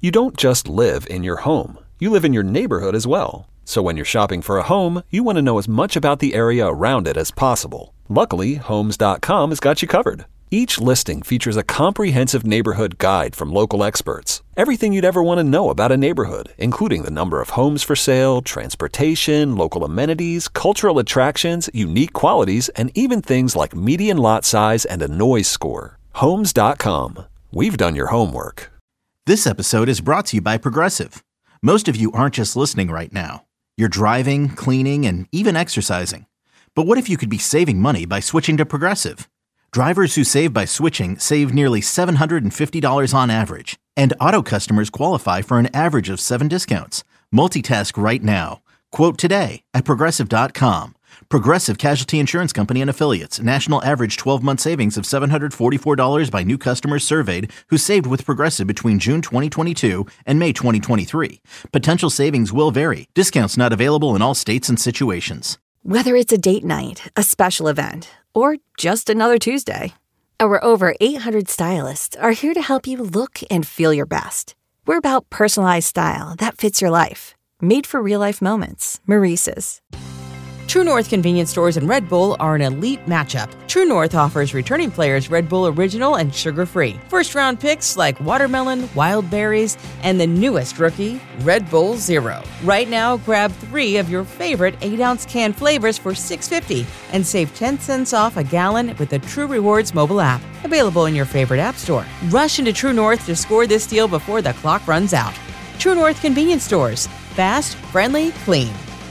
You don't just live in your home. You live in your neighborhood as well. So when you're shopping for a home, you want to know as much about the area around it as possible. Luckily, Homes.com has got you covered. Each listing features a comprehensive neighborhood guide from local experts. Everything you'd ever want to know about a neighborhood, including the number of homes for sale, transportation, local amenities, cultural attractions, unique qualities, and even things like median lot size and a noise score. Homes.com. We've done your homework. This episode is brought to you by Progressive. Most of you aren't just listening right now. You're driving, cleaning, and even exercising. But what if you could be saving money by switching to Progressive? Drivers who save by switching save nearly $750 on average, and auto customers qualify for an average of 7 discounts. Multitask right now. Quote today at Progressive.com. Progressive Casualty Insurance Company and Affiliates. National average 12-month savings of $744 by new customers surveyed who saved with Progressive between June 2022 and May 2023. Potential savings will vary. Discounts not available in all states and situations. Whether it's a date night, a special event, or just another Tuesday, our over 800 stylists are here to help you look and feel your best. We're about personalized style that fits your life. Made for real-life moments. Maurice's. True North convenience stores and Red Bull are an elite matchup. True North offers returning players Red Bull Original and sugar-free. First-round picks like watermelon, wild berries, and the newest rookie, Red Bull Zero. Right now, grab 3 of your favorite 8-ounce can flavors for $6.50 and save 10 cents off a gallon with the True Rewards mobile app. Available in your favorite app store. Rush into True North to score this deal before the clock runs out. True North convenience stores. Fast, friendly, clean.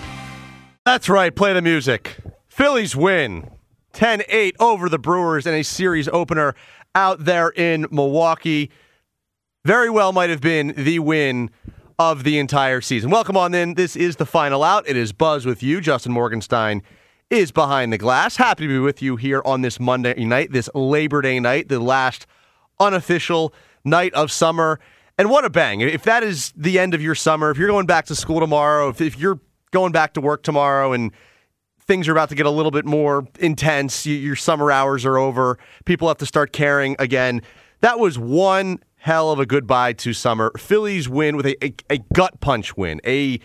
That's right, play the music. Phillies win 10-8 over the Brewers in a series opener out there in Milwaukee. Very well might have been the win of the entire season. Welcome on in. This is the Final Out. It is Buzz with you. Justin Morgenstein is behind the glass. Happy to be with you here on this Monday night, this Labor Day night, the last unofficial night of summer. And what a bang. If that is the end of your summer, if you're going back to school tomorrow, if you're going back to work tomorrow and things are about to get a little bit more intense, your summer hours are over, people have to start caring again. That was one hell of a goodbye to summer. Phillies win with a gut punch win, an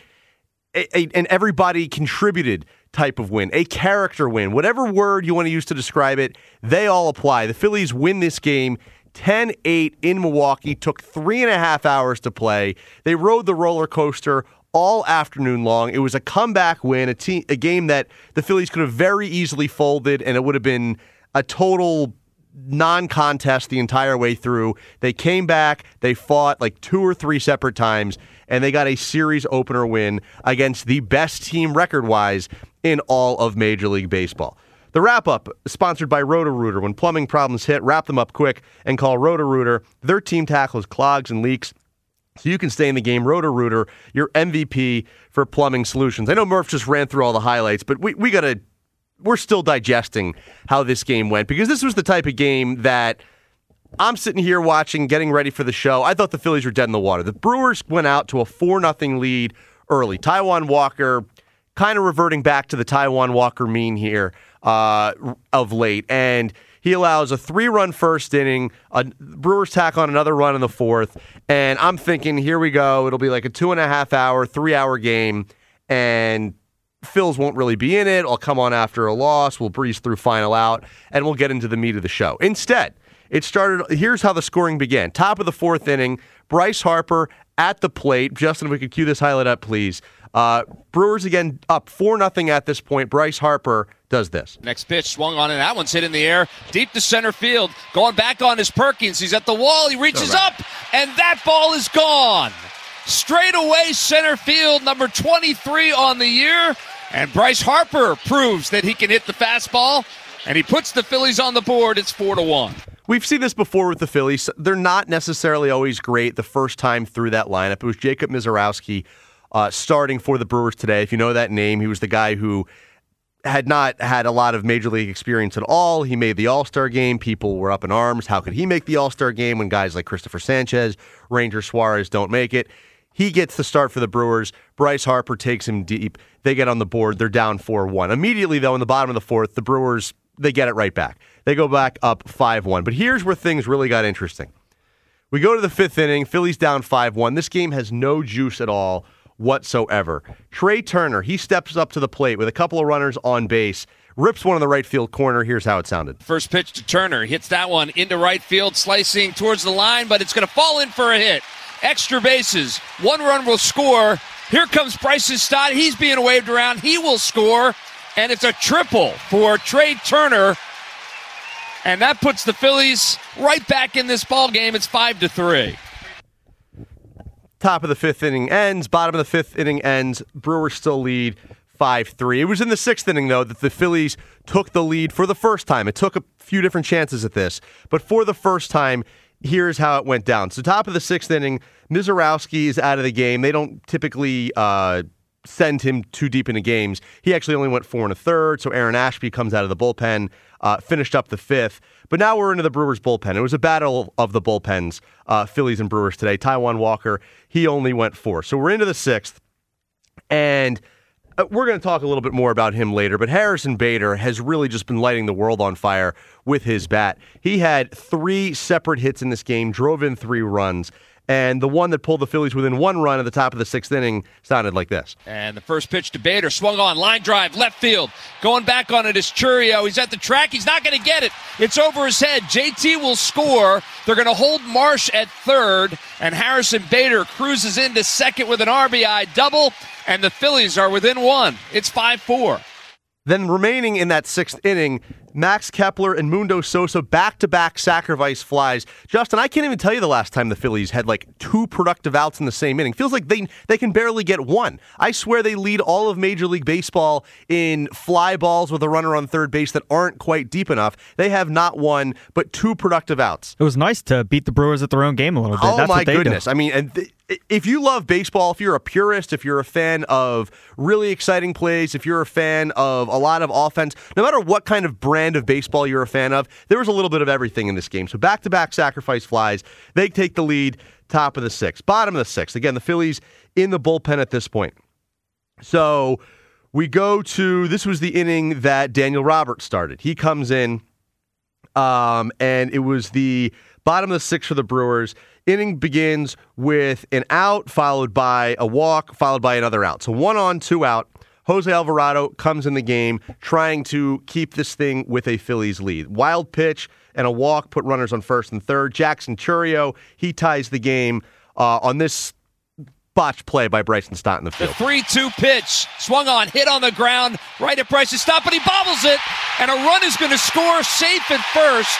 everybody contributed type of win, a character win, whatever word you want to use to describe it, they all apply. The Phillies win this game 10-8 in Milwaukee, took 3.5 hours to play. They rode the roller coaster all afternoon long. It was a comeback win, a game that the Phillies could have very easily folded, and it would have been a total non-contest the entire way through. They came back, they fought like 2 or 3 separate times, and they got a series opener win against the best team record-wise in all of Major League Baseball. The wrap-up, sponsored by Roto-Rooter. When plumbing problems hit, wrap them up quick and call Roto-Rooter. Their team tackles clogs and leaks, so you can stay in the game. Roto-Rooter, your MVP for plumbing solutions. I know Murph just ran through all the highlights, but we're still digesting how this game went, because this was the type of game that I'm sitting here watching, getting ready for the show. I thought the Phillies were dead in the water. The Brewers went out to a 4-0 lead early. Taijuan Walker kind of reverting back to the Taijuan Walker mean here of late, and he allows a 3-run first inning. Brewers tack on another run in the 4th, and I'm thinking, here we go. It'll be like a 2.5 hour, 3-hour game, and Phils won't really be in it. I'll come on after a loss. We'll breeze through Final Out, and we'll get into the meat of the show. Instead, it started. Here's how the scoring began. Top of the 4th inning, Bryce Harper at the plate. Justin, if we could cue this highlight up, please. Brewers again up 4-0 at this point. Bryce Harper does this. Next pitch swung on, and that one's hit in the air, deep to center field. Going back on is Perkins. He's at the wall. He reaches up, and that ball is gone. Straight away center field, number 23 on the year. And Bryce Harper proves that he can hit the fastball, and he puts the Phillies on the board. It's 4-1. We've seen this before with the Phillies. They're not necessarily always great the first time through that lineup. It was Jacob Misiorowski starting for the Brewers today. If you know that name, he was the guy who had not had a lot of Major League experience at all. He made the All-Star game. People were up in arms. How could he make the All-Star game when guys like Christopher Sanchez, Ranger Suarez don't make it? He gets the start for the Brewers. Bryce Harper takes him deep. They get on the board. They're down 4-1. Immediately, though, in the bottom of the 4th, the Brewers, they get it right back. They go back up 5-1. But here's where things really got interesting. We go to the fifth inning. Phillies down 5-1. This game has no juice at all whatsoever. Trey Turner, he steps up to the plate with a couple of runners on base, rips one in the right field corner. Here's how it sounded. First pitch to Turner. Hits that one into right field, slicing towards the line, but it's going to fall in for a hit. Extra bases. 1 run will score. Here comes Bryson Stott. He's being waved around. He will score. And it's a triple for Trey Turner. And that puts the Phillies right back in this ball game. It's 5-3. Top of the fifth inning ends. Bottom of the fifth inning ends. Brewers still lead 5-3. It was in the sixth inning, though, that the Phillies took the lead for the first time. It took a few different chances at this. But for the first time, here's how it went down. So top of the sixth inning, Mizorowski is out of the game. They don't typically send him too deep into games. He actually only went 4 1/3, so Aaron Ashby comes out of the bullpen, finished up the fifth. But now we're into the Brewers' bullpen. It was a battle of the bullpens, Phillies and Brewers today. Taijuan Walker, he only went 4. So we're into the sixth, and we're going to talk a little bit more about him later, but Harrison Bader has really just been lighting the world on fire with his bat. He had 3 separate hits in this game, drove in 3 runs, and the one that pulled the Phillies within 1 run at the top of the sixth inning sounded like this. And the first pitch to Bader, swung on, line drive, left field. Going back on it is Churio. He's at the track. He's not going to get it. It's over his head. JT will score. They're going to hold Marsh at third, and Harrison Bader cruises into second with an RBI double, and the Phillies are within 1. It's 5-4. Then remaining in that sixth inning, Max Kepler and Mundo Sosa back-to-back sacrifice flies. Justin, I can't even tell you the last time the Phillies had like 2 productive outs in the same inning. Feels like they can barely get 1. I swear they lead all of Major League Baseball in fly balls with a runner on third base that aren't quite deep enough. They have not 1, but 2 productive outs. It was nice to beat the Brewers at their own game a little bit. Oh, That's my what they goodness. do. I mean, if you love baseball, if you're a purist, if you're a fan of really exciting plays, if you're a fan of a lot of offense, no matter what kind of brand of baseball you're a fan of, there was a little bit of everything in this game. So back-to-back sacrifice flies. They take the lead, top of the sixth. Bottom of the sixth. Again, the Phillies in the bullpen at this point. So we go to, this was the inning that Daniel Roberts started. He comes in, and it was the bottom of the sixth for the Brewers. Inning begins with an out, followed by a walk, followed by another out. So 1 on, 2 out. Jose Alvarado comes in the game trying to keep this thing with a Phillies lead. Wild pitch and a walk put runners on first and third. Jackson Churio, he ties the game on this botched play by Bryson Stott in the field. The 3-2 pitch, swung on, hit on the ground, right at Bryson Stott, but he bobbles it, and a run is going to score safe at first.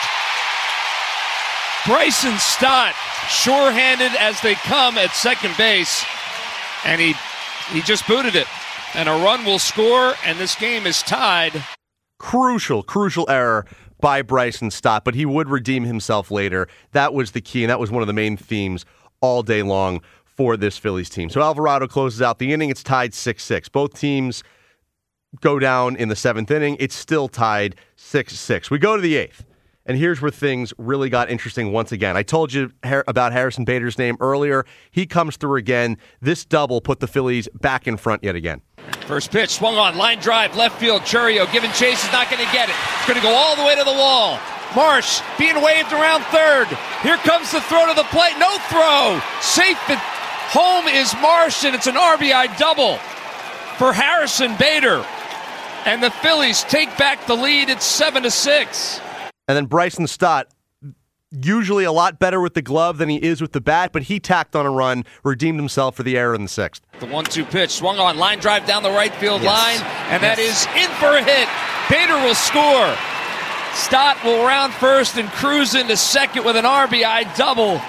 Bryson Stott, sure-handed as they come at second base, and he just booted it. And a run will score, and this game is tied. Crucial error by Bryson Stott, but he would redeem himself later. That was the key, and that was one of the main themes all day long for this Phillies team. So Alvarado closes out the inning. It's tied 6-6. Both teams go down in the seventh inning. It's still tied 6-6. We go to the eighth. And here's where things really got interesting once again. I told you about Harrison Bader's name earlier. He comes through again. This double put the Phillies back in front yet again. First pitch, swung on, line drive, left field. Churio giving chase, is not going to get it. It's going to go all the way to the wall. Marsh being waved around third. Here comes the throw to the plate. No throw. Safe at home is Marsh, and it's an RBI double for Harrison Bader. And the Phillies take back the lead. It's 7-6. And then Bryson Stott, usually a lot better with the glove than he is with the bat, but he tacked on a run, redeemed himself for the error in the sixth. The 1-2 pitch, swung on, line drive down the right field line, and that is in for a hit. Bader will score. Stott will round first and cruise into second with an RBI double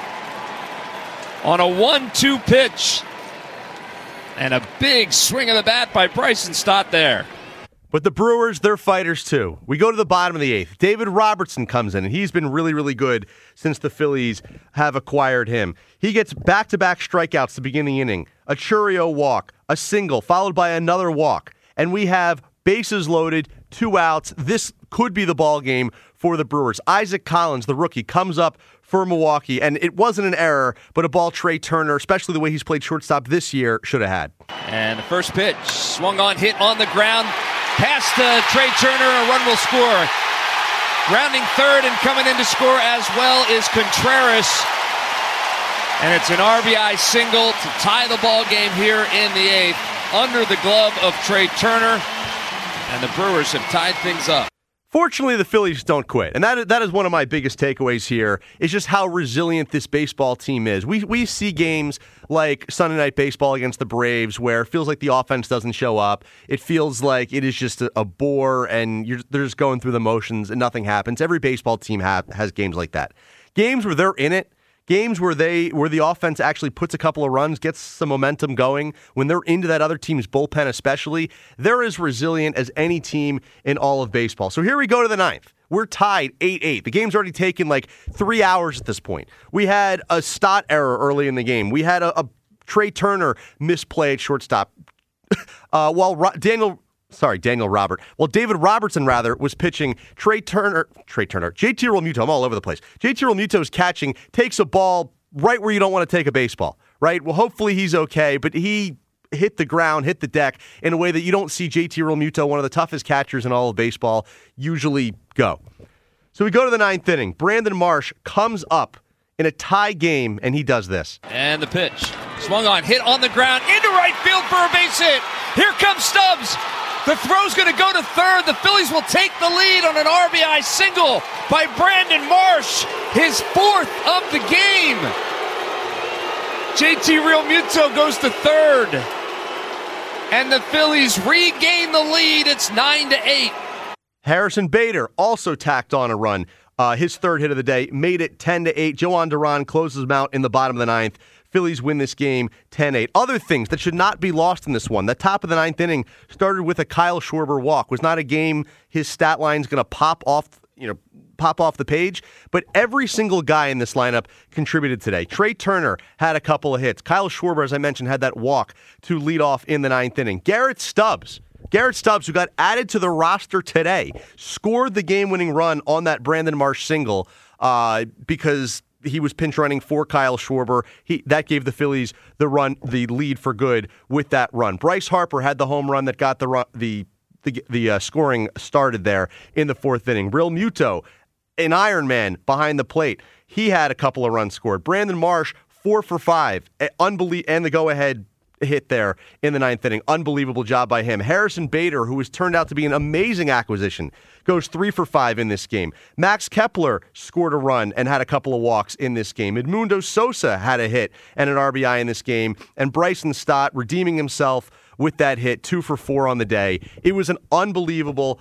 on a 1-2 pitch. And a big swing of the bat by Bryson Stott there. But the Brewers, they're fighters too. We go to the bottom of the eighth. David Robertson comes in, and he's been really, really good since the Phillies have acquired him. He gets back-to-back strikeouts to begin the inning, a Churio walk, a single, followed by another walk. And we have bases loaded, 2 outs. This could be the ball game for the Brewers. Isaac Collins, the rookie, comes up for Milwaukee, and it wasn't an error, but a ball Trey Turner, especially the way he's played shortstop this year, should have had. And the first pitch, swung on, hit on the ground. Past Trey Turner, a run will score. Rounding third and coming in to score as well is Contreras. And it's an RBI single to tie the ball game here in the 8th under the glove of Trey Turner. And the Brewers have tied things up. Fortunately, the Phillies don't quit. And that is one of my biggest takeaways here, is just how resilient this baseball team is. We see games like Sunday Night Baseball against the Braves where it feels like the offense doesn't show up. It feels like it is just a bore and they're just going through the motions and nothing happens. Every baseball team has games like that. Games where they're in it. Games where the offense actually puts a couple of runs, gets some momentum going, when they're into that other team's bullpen especially, they're as resilient as any team in all of baseball. So here we go to the 9th. We're tied 8-8. The game's already taken like 3 hours at this point. We had a Stott error early in the game. We had a Trey Turner misplay at shortstop. While Daniel Robert. Well, David Robertson, was pitching. JT Realmuto, I'm all over the place. JT Realmuto is catching, takes a ball right where you don't want to take a baseball, right? Well, hopefully he's okay, but he hit the ground, hit the deck in a way that you don't see JT Realmuto, one of the toughest catchers in all of baseball, usually go. So we go to the 9th inning. Brandon Marsh comes up in a tie game, and he does this. And the pitch. Swung on, hit on the ground, into right field for a base hit. Here comes Stubbs. The throw's going to go to third. The Phillies will take the lead on an RBI single by Brandon Marsh, his 4th of the game. JT Realmuto goes to third. And the Phillies regain the lead. It's 9-8. Harrison Bader also tacked on a run. His 3rd hit of the day made it 10-8. Joan Duran closes them out in the bottom of the 9th. Phillies win this game 10-8. Other things that should not be lost in this one. The top of the 9th inning started with a Kyle Schwarber walk. Was not a game his stat line's going to pop off the page, but every single guy in this lineup contributed today. Trey Turner had a couple of hits. Kyle Schwarber, as I mentioned, had that walk to lead off in the 9th inning. Garrett Stubbs, who got added to the roster today, scored the game-winning run on that Brandon Marsh single because he was pinch running for Kyle Schwarber. That gave the Phillies the lead for good with that run. Bryce Harper had the home run that got the scoring started there in the 4th inning. Realmuto, an Iron Man behind the plate, he had a couple of runs scored. Brandon Marsh, 4 for 5, and the go-ahead hit there in the 9th inning. Unbelievable job by him. Harrison Bader, who has turned out to be an amazing acquisition, goes 3 for 5 in this game. Max Kepler scored a run and had a couple of walks in this game. Edmundo Sosa had a hit and an RBI in this game. And Bryson Stott redeeming himself with that hit, 2 for 4 on the day. It was an unbelievable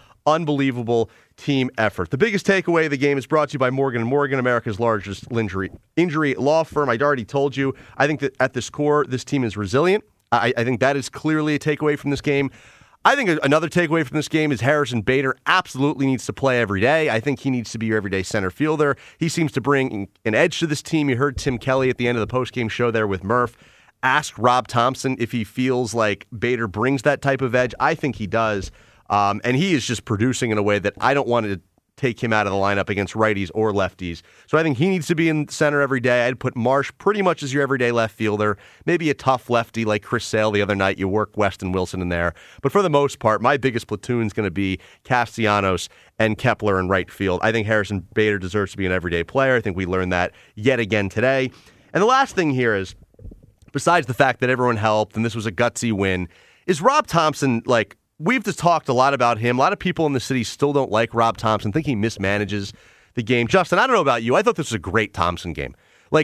team effort. The biggest takeaway of the game is brought to you by Morgan & Morgan, America's largest injury law firm. I'd already told you, I think that at this core, this team is resilient. I think that is clearly a takeaway from this game. I think another takeaway from this game is Harrison Bader absolutely needs to play every day. I think he needs to be your everyday center fielder. He seems to bring an edge to this team. You heard Tim Kelly at the end of the postgame show there with Murph ask Rob Thompson if he feels like Bader brings that type of edge. I think he does. And he is just producing in a way that I don't want to take him out of the lineup against righties or lefties. So I think he needs to be in center every day. I'd put Marsh pretty much as your everyday left fielder. Maybe a tough lefty like Chris Sale the other night. You work Weston Wilson in there. But for the most part, my biggest platoon is going to be Castellanos and Kepler in right field. I think Harrison Bader deserves to be an everyday player. I think we learned that yet again today. And the last thing here is, besides the fact that everyone helped and this was a gutsy win, is Rob Thompson, we've just talked a lot about him. A lot of people in the city still don't like Rob Thompson, think he mismanages the game. Justin, I don't know about you. I thought this was a great Thompson game.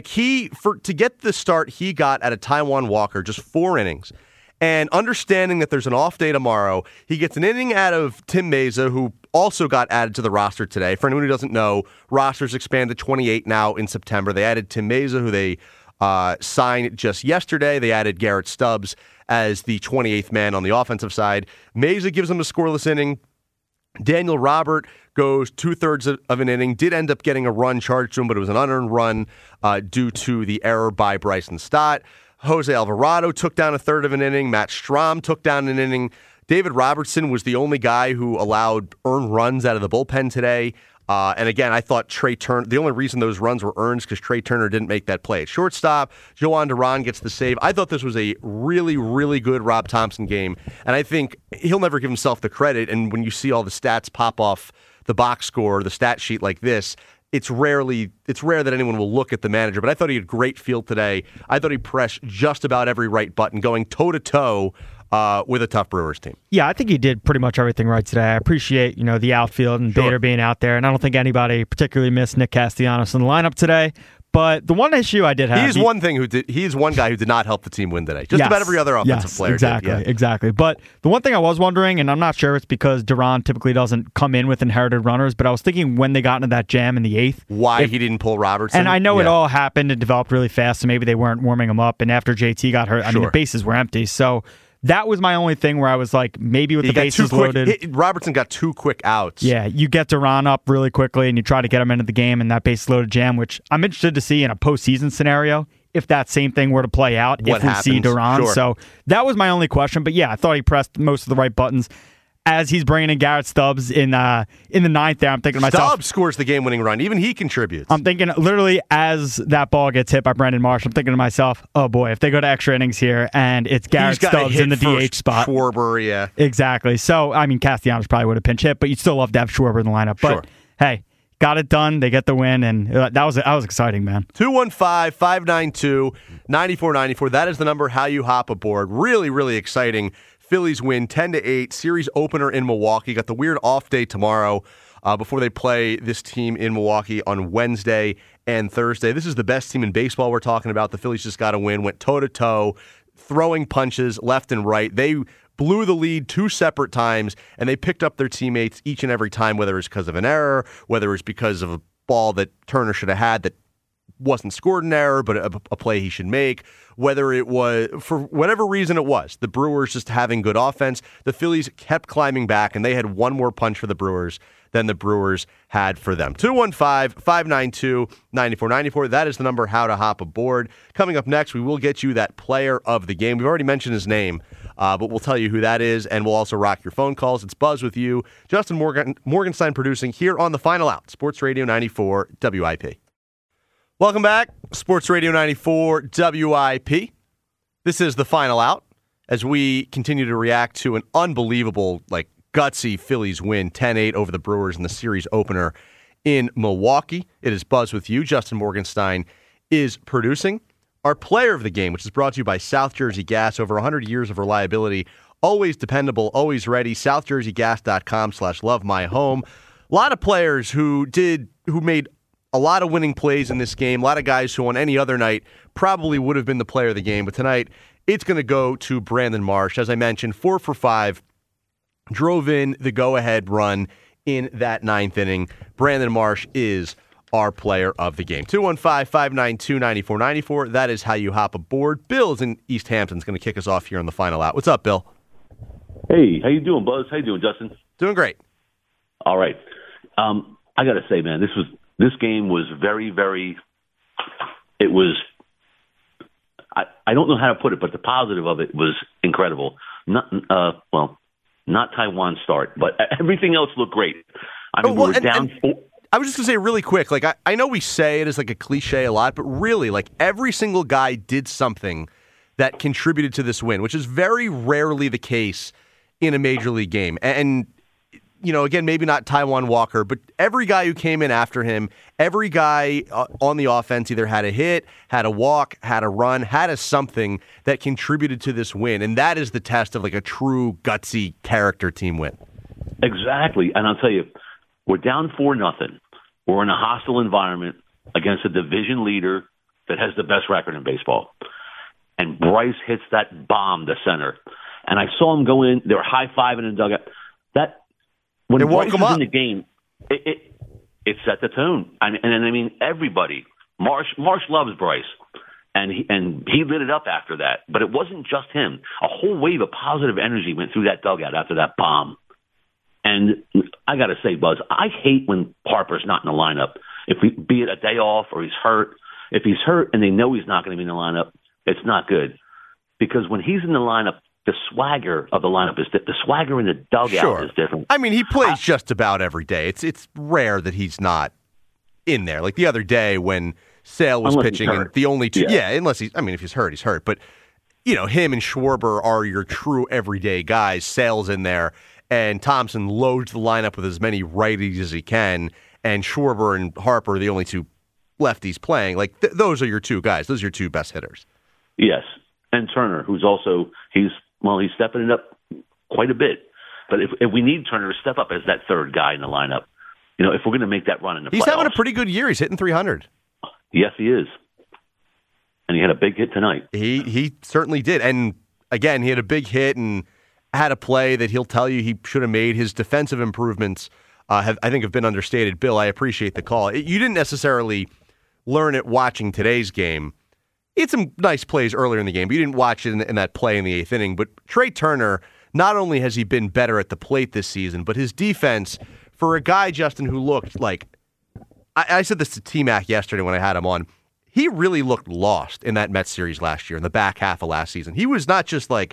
To get the start he got at a Taijuan Walker, just 4 innings, and understanding that there's an off day tomorrow, he gets an inning out of Tim Meza, who also got added to the roster today. For anyone who doesn't know, rosters expand to 28 now in September. They added Tim Meza, who they signed just yesterday. They added Garrett Stubbs as the 28th man on the offensive side. Meza gives them a scoreless inning. Daniel Robert goes 2/3 of an inning, did end up getting a run charged to him, but it was an unearned run due to the error by Bryson Stott. Jose Alvarado took down 1/3 of an inning. Matt Strahm took down an inning. David Robertson was the only guy who allowed earned runs out of the bullpen today. And again, I thought Trey Turner, the only reason those runs were earned is because Trey Turner didn't make that play at shortstop. Joan Duran gets the save. I thought this was a really, really good Rob Thompson game. And I think he'll never give himself the credit. And when you see all the stats pop off the box score, the stat sheet like this, it's rare that anyone will look at the manager, but I thought he had great feel today. I thought he pressed just about every right button, going toe-to-toe with a tough Brewers team. Yeah, I think he did pretty much everything right today. I appreciate, the outfield and Bader being out there, and I don't think anybody particularly missed Nick Castellanos in the lineup today. But the one issue I did have... He is one guy who did not help the team win today. Just about every other offensive player exactly, did. Yeah. Exactly. But the one thing I was wondering, and I'm not sure it's because Duran typically doesn't come in with inherited runners, but I was thinking when they got into that jam in the 8th... Why he didn't pull Robertson. And I know it all happened and developed really fast, so maybe they weren't warming him up. And after JT got hurt, the bases were empty. So... that was my only thing where I was like, maybe with the bases loaded. Robertson got 2 quick outs. Yeah, you get Duran up really quickly and you try to get him into the game in that base loaded jam, which I'm interested to see in a postseason scenario if that same thing were to play out, if we see Duran. Sure. So that was my only question. But yeah, I thought he pressed most of the right buttons. As he's bringing in Garrett Stubbs in the 9th there, I'm thinking to myself... Stubbs scores the game-winning run. Even he contributes. I'm thinking, literally, as that ball gets hit by Brandon Marsh, I'm thinking to myself, oh boy, if they go to extra innings here and it's Garrett Stubbs in the DH spot. Schwarber, yeah. Exactly. So, Castellanos probably would have pinch hit, but you'd still love to have Schwarber in the lineup. But, hey, got it done. They get the win, and that was exciting, man. 215-592-9494. That is the number how you hop aboard. Really, really exciting. Phillies win 10-8, series opener in Milwaukee. Got the weird off day tomorrow before they play this team in Milwaukee on Wednesday and Thursday. This is the best team in baseball we're talking about. The Phillies just got to win, went toe-to-toe, throwing punches left and right. They blew the lead 2 separate times, and they picked up their teammates each and every time, whether it's because of an error, whether it's because of a ball that Turner should have had that wasn't scored an error, but a play he should make, whether it was, for whatever reason it was, the Brewers just having good offense. The Phillies kept climbing back, and they had one more punch for the Brewers than the Brewers had for them. 215-592-9494. That is the number how to hop aboard. Coming up next, we will get you that player of the game. We've already mentioned his name, but we'll tell you who that is, and we'll also rock your phone calls. It's Buzz with you. Justin Morgenstein producing here on The Final Out, Sports Radio 94 WIP. Welcome back, Sports Radio 94 WIP. This is The Final Out as we continue to react to an unbelievable, gutsy Phillies win 10-8 over the Brewers in the series opener in Milwaukee. It is Buzz with you. Justin Morgenstein is producing. Our player of the game, which is brought to you by South Jersey Gas, over 100 years of reliability, always dependable, always ready. SouthJerseyGas.com/lovemyhome. A lot of players who made a lot of winning plays in this game. A lot of guys who on any other night probably would have been the player of the game. But tonight, it's going to go to Brandon Marsh. As I mentioned, 4 for 5. Drove in the go-ahead run in that 9th inning. Brandon Marsh is our player of the game. 215-592-9494. That is how you hop aboard. Bill's in East Hampton's going to kick us off here on The Final Out. What's up, Bill? Hey, how you doing, Buzz? How you doing, Justin? Doing great. All right. I got to say, man, this game was very, very, it was, I don't know how to put it, but the positive of it was incredible. Not Taiwan's start, but everything else looked great. We were down 4. I was just going to say really quick, I know we say it as a cliche a lot, but really, every single guy did something that contributed to this win, which is very rarely the case in a major league game. And again, maybe not Taijuan Walker, but every guy who came in after him, every guy on the offense either had a hit, had a walk, had a run, had a something that contributed to this win. And that is the test of a true gutsy character team win. Exactly. And I'll tell you, we're down 4-0. We're in a hostile environment against a division leader that has the best record in baseball. And Bryce hits that bomb to center. And I saw him go in. They were high-fiving in the dugout. When Bryce was in the game, it set the tone. I mean, everybody. Marsh loves Bryce, and he lit it up after that. But it wasn't just him. A whole wave of positive energy went through that dugout after that bomb. And I got to say, Buzz, I hate when Harper's not in the lineup. Be it a day off or he's hurt. If he's hurt and they know he's not going to be in the lineup, it's not good. Because when he's in the lineup, the swagger of the lineup is the swagger in the dugout is different. I mean, he plays just about every day. It's rare that he's not in there. Like the other day when Sale was pitching, and the only two, unless if he's hurt, he's hurt. But him and Schwarber are your true everyday guys. Sale's in there, and Thompson loads the lineup with as many righties as he can. and Schwarber and Harper are the only two lefties playing. Like those are your two guys. Those are your two best hitters. Yes, and Turner, who's also he's stepping it up quite a bit. But if we need Turner to step up as that third guy in the lineup, if we're going to make that run in the playoffs. He's having a pretty good year. He's hitting 300. Yes, he is. And he had a big hit tonight. He certainly did. And again, he had a big hit and had a play that he'll tell you he should have made. His defensive improvements I think have been understated. Bill, I appreciate the call. You didn't necessarily learn it watching today's game. He had some nice plays earlier in the game, but you didn't watch it in that play in the 8th inning. But Trey Turner, not only has he been better at the plate this season, but his defense, for a guy, Justin, who looked like, I said this to T-Mac yesterday when I had him on, he really looked lost in that Mets series last year, in the back half of last season. He was not just like,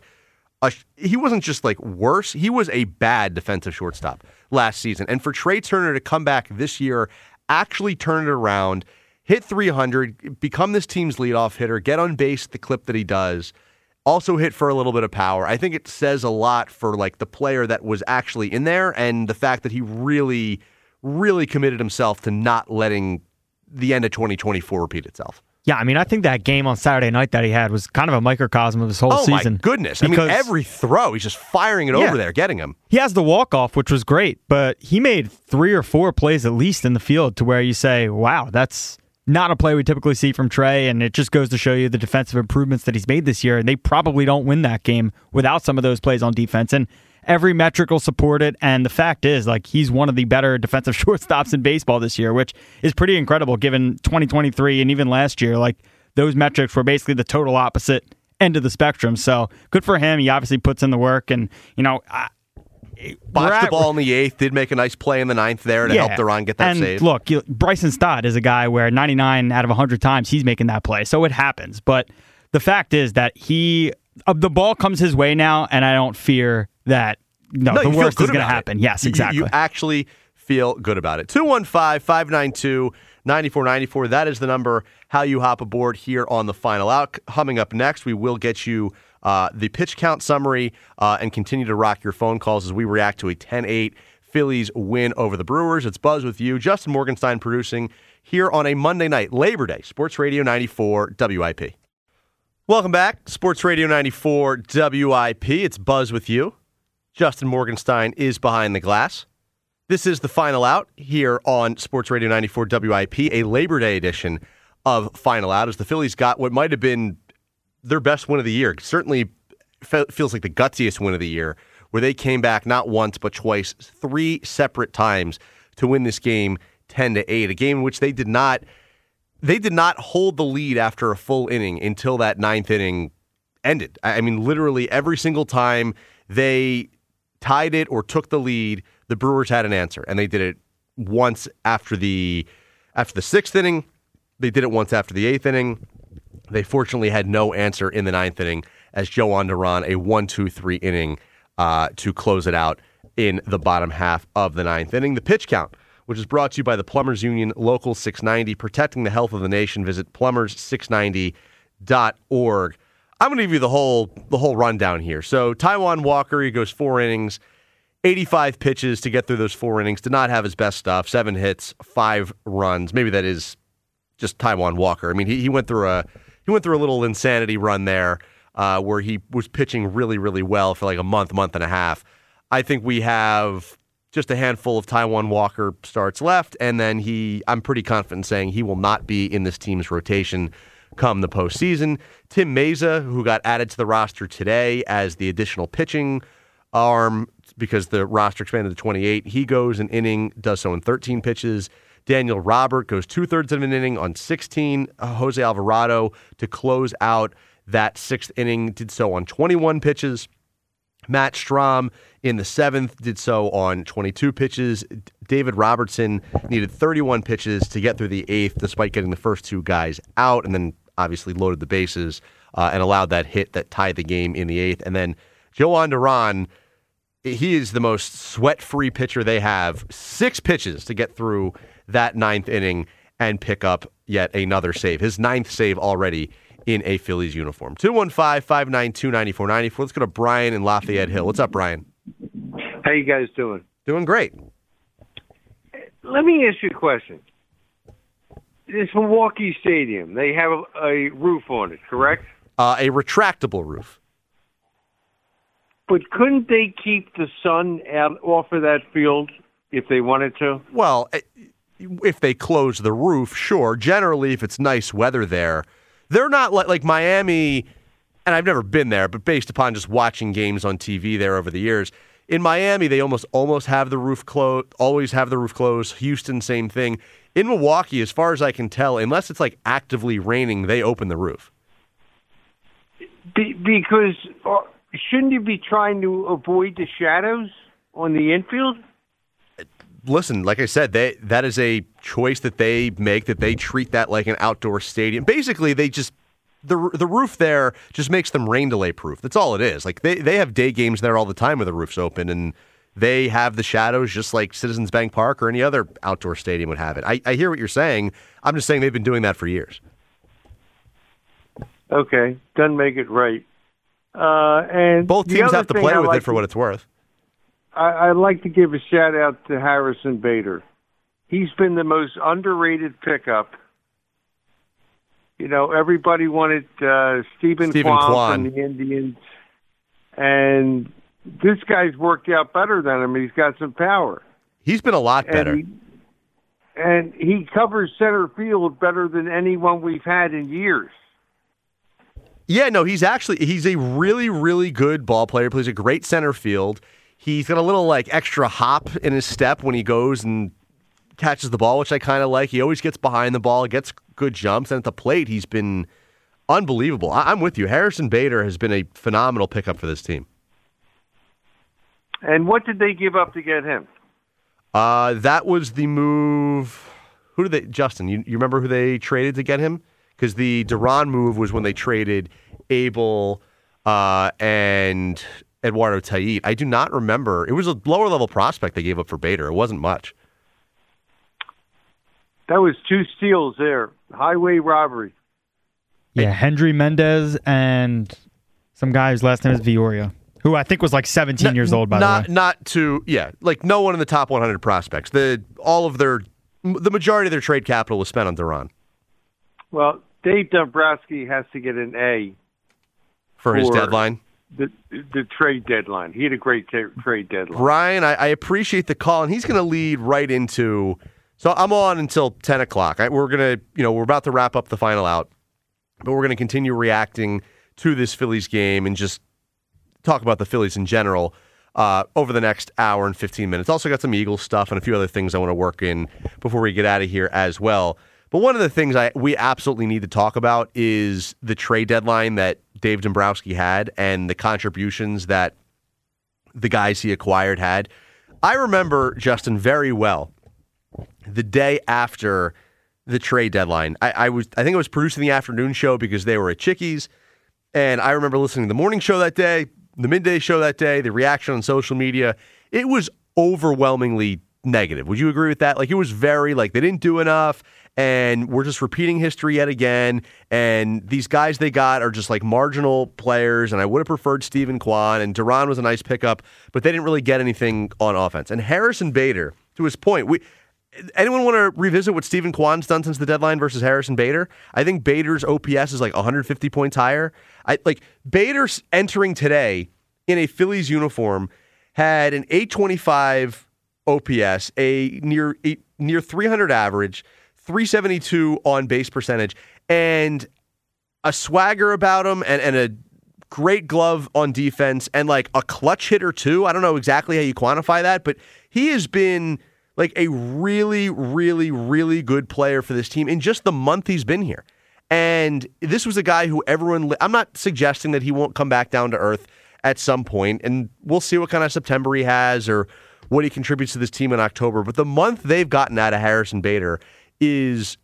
he wasn't just like worse, he was a bad defensive shortstop last season. And for Trey Turner to come back this year, actually turn it around, hit 300, become this team's leadoff hitter, get on base the clip that he does, also hit for a little bit of power. I think it says a lot for like the player that was actually in there and the fact that he really, really committed himself to not letting the end of 2024 repeat itself. Yeah, I mean, I think that game on Saturday night that he had was kind of a microcosm of his whole season. Oh, my goodness. I mean, every throw, he's just firing it over there, getting him. He has the walk-off, which was great, but he made 3 or 4 plays at least in the field to where you say, wow, that's not a play we typically see from Trey, and it just goes to show you the defensive improvements that he's made this year, and they probably don't win that game without some of those plays on defense, and every metric will support it, and the fact is, like, he's one of the better defensive shortstops in baseball this year, which is pretty incredible given 2023 and even last year. Like, those metrics were basically the total opposite end of the spectrum, so good for him. He obviously puts in the work, and, botched the ball in the 8th, did make a nice play in the 9th there to help Duran get that save. Look, Bryson Stott is a guy where 99 out of 100 times he's making that play, so it happens. But the fact is that the ball comes his way now, and I don't fear that the worst is going to happen. Yes, exactly. You actually feel good about it. 215-592-9494. That is the number, how you hop aboard here on The Final Out. Coming up next, we will get you the pitch count summary and continue to rock your phone calls as we react to a 10-8 Phillies win over the Brewers. It's Buzz with you. Justin Morgenstein producing here on a Monday night, Labor Day, Sports Radio 94 WIP. Welcome back, Sports Radio 94 WIP. It's Buzz with you. Justin Morgenstein is behind the glass. This is The Final Out here on Sports Radio 94 WIP, a Labor Day edition of Final Out, as the Phillies got what might have been their best win of the year. Certainly feels like the gutsiest win of the year, where they came back not once but twice, 3 separate times to win this game 10-8, a game in which they did not hold the lead after a full inning until that 9th inning ended. I mean, literally every single time they tied it or took the lead, the Brewers had an answer, and they did it once after the 6th inning. They did it once after the 8th inning. They fortunately had no answer in the 9th inning as Jhoan Duran, a 1-2-3 inning to close it out in the bottom half of the 9th inning. The pitch count, which is brought to you by the Plumbers Union Local 690, protecting the health of the nation. Visit plumbers690.org. I'm going to give you the whole rundown here. So Taijuan Walker, he goes 4 innings, 85 pitches to get through those 4 innings. Did not have his best stuff. 7 hits, 5 runs. Maybe that is just Taijuan Walker. I mean, he went through a little insanity run there where he was pitching really, really well for like a month and a half. I think we have just a handful of Taijuan Walker starts left, and then I'm pretty confident saying he will not be in this team's rotation come the postseason. Tim Meza, who got added to the roster today as the additional pitching arm because the roster expanded to 28, he goes an inning, does so in 13 pitches. Daniel Robert goes 2/3 of an inning on 16. Jose Alvarado to close out that 6th inning did so on 21 pitches. Matt Strahm in the 7th did so on 22 pitches. David Robertson needed 31 pitches to get through the 8th despite getting the first 2 guys out, and then obviously loaded the bases and allowed that hit that tied the game in the 8th. And then Jhoan Duran, he is the most sweat-free pitcher they have. 6 pitches to get through that 9th inning and pick up yet another save. His 9th save already in a Phillies uniform. 215-592-9494. Let's go to Brian in Lafayette Hill. What's up, Brian? How you guys doing? Doing great. Let me ask you a question. This Milwaukee Stadium, they have a roof on it, correct? A retractable roof. But couldn't they keep the sun out off of that field if they wanted to? Well, if they close the roof, sure. Generally, if it's nice weather there, they're not like Miami, and I've never been there, but based upon just watching games on TV there over the years, in Miami, they almost have the roof closed, always have the roof closed. Houston, same thing. In Milwaukee, as far as I can tell, unless it's like actively raining, they open the roof. Because shouldn't you be trying to avoid the shadows on the infield? Listen, like I said, that is a choice that they make, that they treat that like an outdoor stadium. Basically, they just the roof there just makes them rain delay proof. That's all it is. Like they have day games there all the time where the roof's open, and they have the shadows just like Citizens Bank Park or any other outdoor stadium would have it. I hear what you're saying. I'm just saying they've been doing that for years. Okay, doesn't make it right. And both teams have to play with it for what it's worth. I'd like to give a shout-out to Harrison Bader. He's been the most underrated pickup. You know, everybody wanted Stephen Kwan from the Indians, and this guy's worked out better than him. He's got some power. He's been a lot better. And he covers center field better than anyone we've had in years. Yeah, no, he's a really, really good ball player. Plays a great center field. He's got a little extra hop in his step when he goes and catches the ball, which I kind of like. He always gets behind the ball, gets good jumps, and at the plate, he's been unbelievable. I'm with you. Harrison Bader has been a phenomenal pickup for this team. And what did they give up to get him? That was the move. Who did they? Justin, you remember who they traded to get him? Because the Duran move was when they traded Abel and Eduardo Tait. I do not remember. It was a lower-level prospect they gave up for Bader. It wasn't much. That was 2 steals there. Highway robbery. Yeah, Hendry Mendez and some guy whose last name is Vioria, who I think was 17 years old, by the way. No one in the top 100 prospects. The majority of their trade capital was spent on Duran. Well, Dave Dombrowski has to get an A for his deadline. The trade deadline. He had a great trade deadline. Ryan, I appreciate the call, and he's going to lead right into. So I'm on until 10 o'clock. We're about to wrap up the final out, but we're going to continue reacting to this Phillies game and just talk about the Phillies in general over the next hour and 15 minutes. Also got some Eagles stuff and a few other things I want to work in before we get out of here as well. But one of the things we absolutely need to talk about is the trade deadline that Dave Dombrowski had and the contributions that the guys he acquired had. I remember, Justin, very well the day after the trade deadline. I think I was producing the afternoon show because they were at Chickies, and I remember listening to the morning show that day, the midday show that day, the reaction on social media. It was overwhelmingly negative. Would you agree with that? It was very they didn't do enough, and we're just repeating history yet again, and these guys they got are just marginal players, and I would have preferred Stephen Kwan, and Duran was a nice pickup, but they didn't really get anything on offense. And Harrison Bader, to his point, anyone want to revisit what Stephen Kwan's done since the deadline versus Harrison Bader? I think Bader's OPS is 150 points higher. Bader's entering today in a Phillies uniform had an 825 OPS, a near 300 average, 372 on base percentage, and a swagger about him, and a great glove on defense, and a clutch hitter too. I don't know exactly how you quantify that, but he has been a really, really, really good player for this team in just the month he's been here. And this was a guy who I'm not suggesting that he won't come back down to earth at some point, and we'll see what kind of September he has or what he contributes to this team in October. But the month they've gotten out of Harrison Bader he's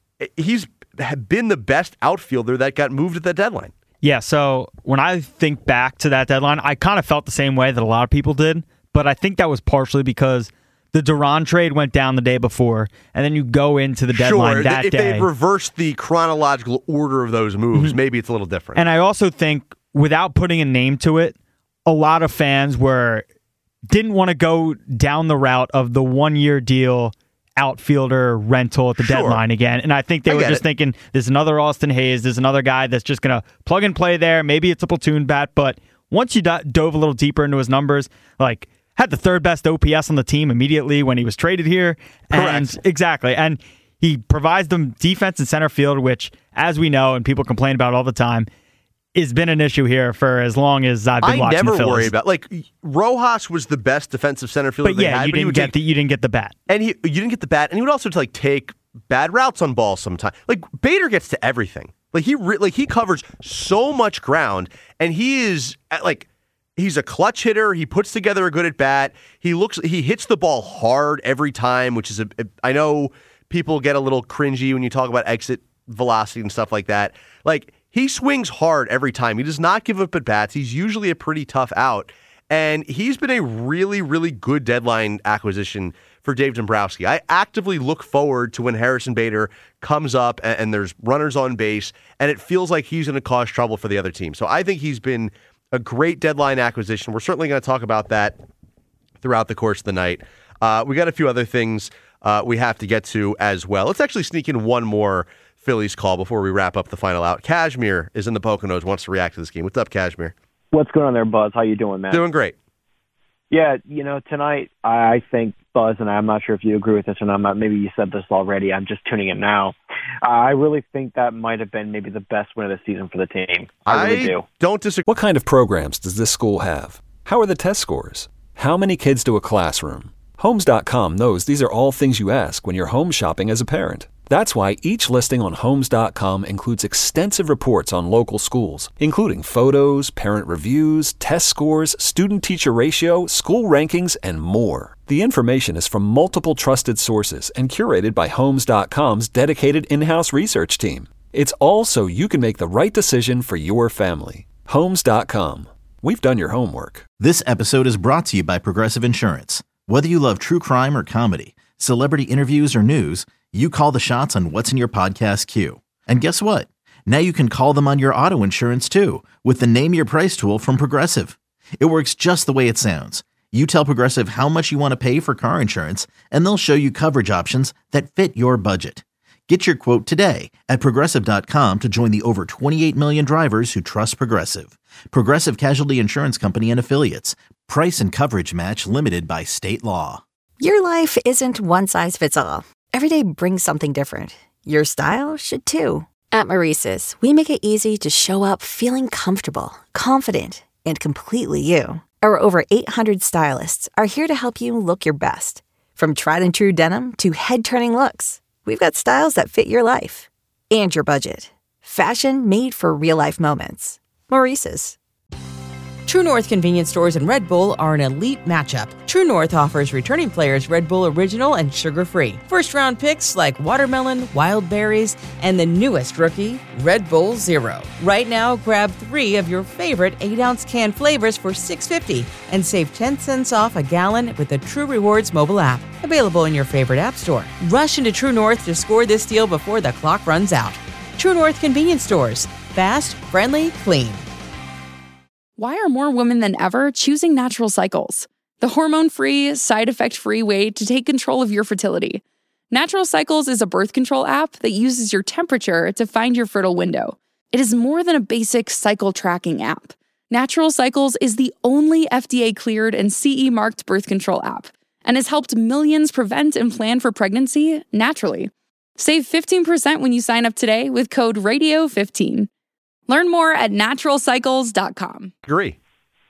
been the best outfielder that got moved at the deadline. Yeah, so when I think back to that deadline, I kind of felt the same way that a lot of people did, but I think that was partially because the Duran trade went down the day before, and then you go into the deadline that day. If they reversed the chronological order of those moves, maybe it's a little different. And I also think, without putting a name to it, a lot of fans didn't want to go down the route of the one-year deal outfielder rental at the Sure. deadline again. And I think they were just thinking, there's another Austin Hayes, there's another guy that's just going to plug and play there. Maybe it's a platoon bat, but once you dove a little deeper into his numbers, like had the third best OPS on the team immediately when he was traded here. Correct. Exactly. And he provides them defense in center field, which, as we know, and people complain about all the time, has been an issue here for as long as I've been watching the Phillies. I never worry about, like, Rojas was the best defensive center fielder they had. You didn't get the bat. And you didn't get the bat, and he would also like take bad routes on balls sometimes. Like, Bader gets to everything. Like, he covers so much ground, and he is he's a clutch hitter. He puts together a good at bat. He hits the ball hard every time, which is I know people get a little cringy when you talk about exit velocity and stuff like that. Like, he swings hard every time. He does not give up at bats. He's usually a pretty tough out. And he's been a really, really good deadline acquisition for Dave Dombrowski. I actively look forward to when Harrison Bader comes up and there's runners on base, and it feels like he's going to cause trouble for the other team. So I think he's been a great deadline acquisition. We're certainly going to talk about that throughout the course of the night. We got a few other things we have to get to as well. Let's actually sneak in one more Phillies call before we wrap up the final out. Kashmir is in the Poconos, wants to react to this game. What's up, Kashmir? What's going on there, Buzz? How you doing, man? Doing great. Yeah, tonight I think, Buzz, and I'm not sure if you agree with this or not, maybe you said this already, I'm just tuning in now. I really think that might have been maybe the best win of the season for the team. I really do. Don't disagree. What kind of programs does this school have? How are the test scores? How many kids do a classroom? Homes.com knows these are all things you ask when you're home shopping as a parent. That's why each listing on Homes.com includes extensive reports on local schools, including photos, parent reviews, test scores, student-teacher ratio, school rankings, and more. The information is from multiple trusted sources and curated by Homes.com's dedicated in-house research team. It's all so you can make the right decision for your family. Homes.com. We've done your homework. This episode is brought to you by Progressive Insurance. Whether you love true crime or comedy, celebrity interviews or news, you call the shots on what's in your podcast queue. And guess what? Now you can call them on your auto insurance too with the Name Your Price tool from Progressive. It works just the way it sounds. You tell Progressive how much you want to pay for car insurance, and they'll show you coverage options that fit your budget. Get your quote today at Progressive.com to join the over 28 million drivers who trust Progressive. Progressive Casualty Insurance Company and Affiliates. Price and coverage match limited by state law. Your life isn't one size fits all. Every day brings something different. Your style should too. At Maurice's, we make it easy to show up feeling comfortable, confident, and completely you. Our over 800 stylists are here to help you look your best. From tried and true denim to head-turning looks, we've got styles that fit your life and your budget. Fashion made for real-life moments. Maurice's. True North convenience stores and Red Bull are an elite matchup. True North offers returning players Red Bull Original and sugar-free. First-round picks like watermelon, wild berries, and the newest rookie, Red Bull Zero. Right now, grab 3 of your favorite 8-ounce can flavors for $6.50 and save 10 cents off a gallon with the True Rewards mobile app. Available in your favorite app store. Rush into True North to score this deal before the clock runs out. True North convenience stores. Fast, friendly, clean. Why are more women than ever choosing Natural Cycles? The hormone-free, side-effect-free way to take control of your fertility. Natural Cycles is a birth control app that uses your temperature to find your fertile window. It is more than a basic cycle tracking app. Natural Cycles is the only FDA-cleared and CE-marked birth control app and has helped millions prevent and plan for pregnancy naturally. Save 15% when you sign up today with code RADIO15. Learn more at naturalcycles.com. Agree.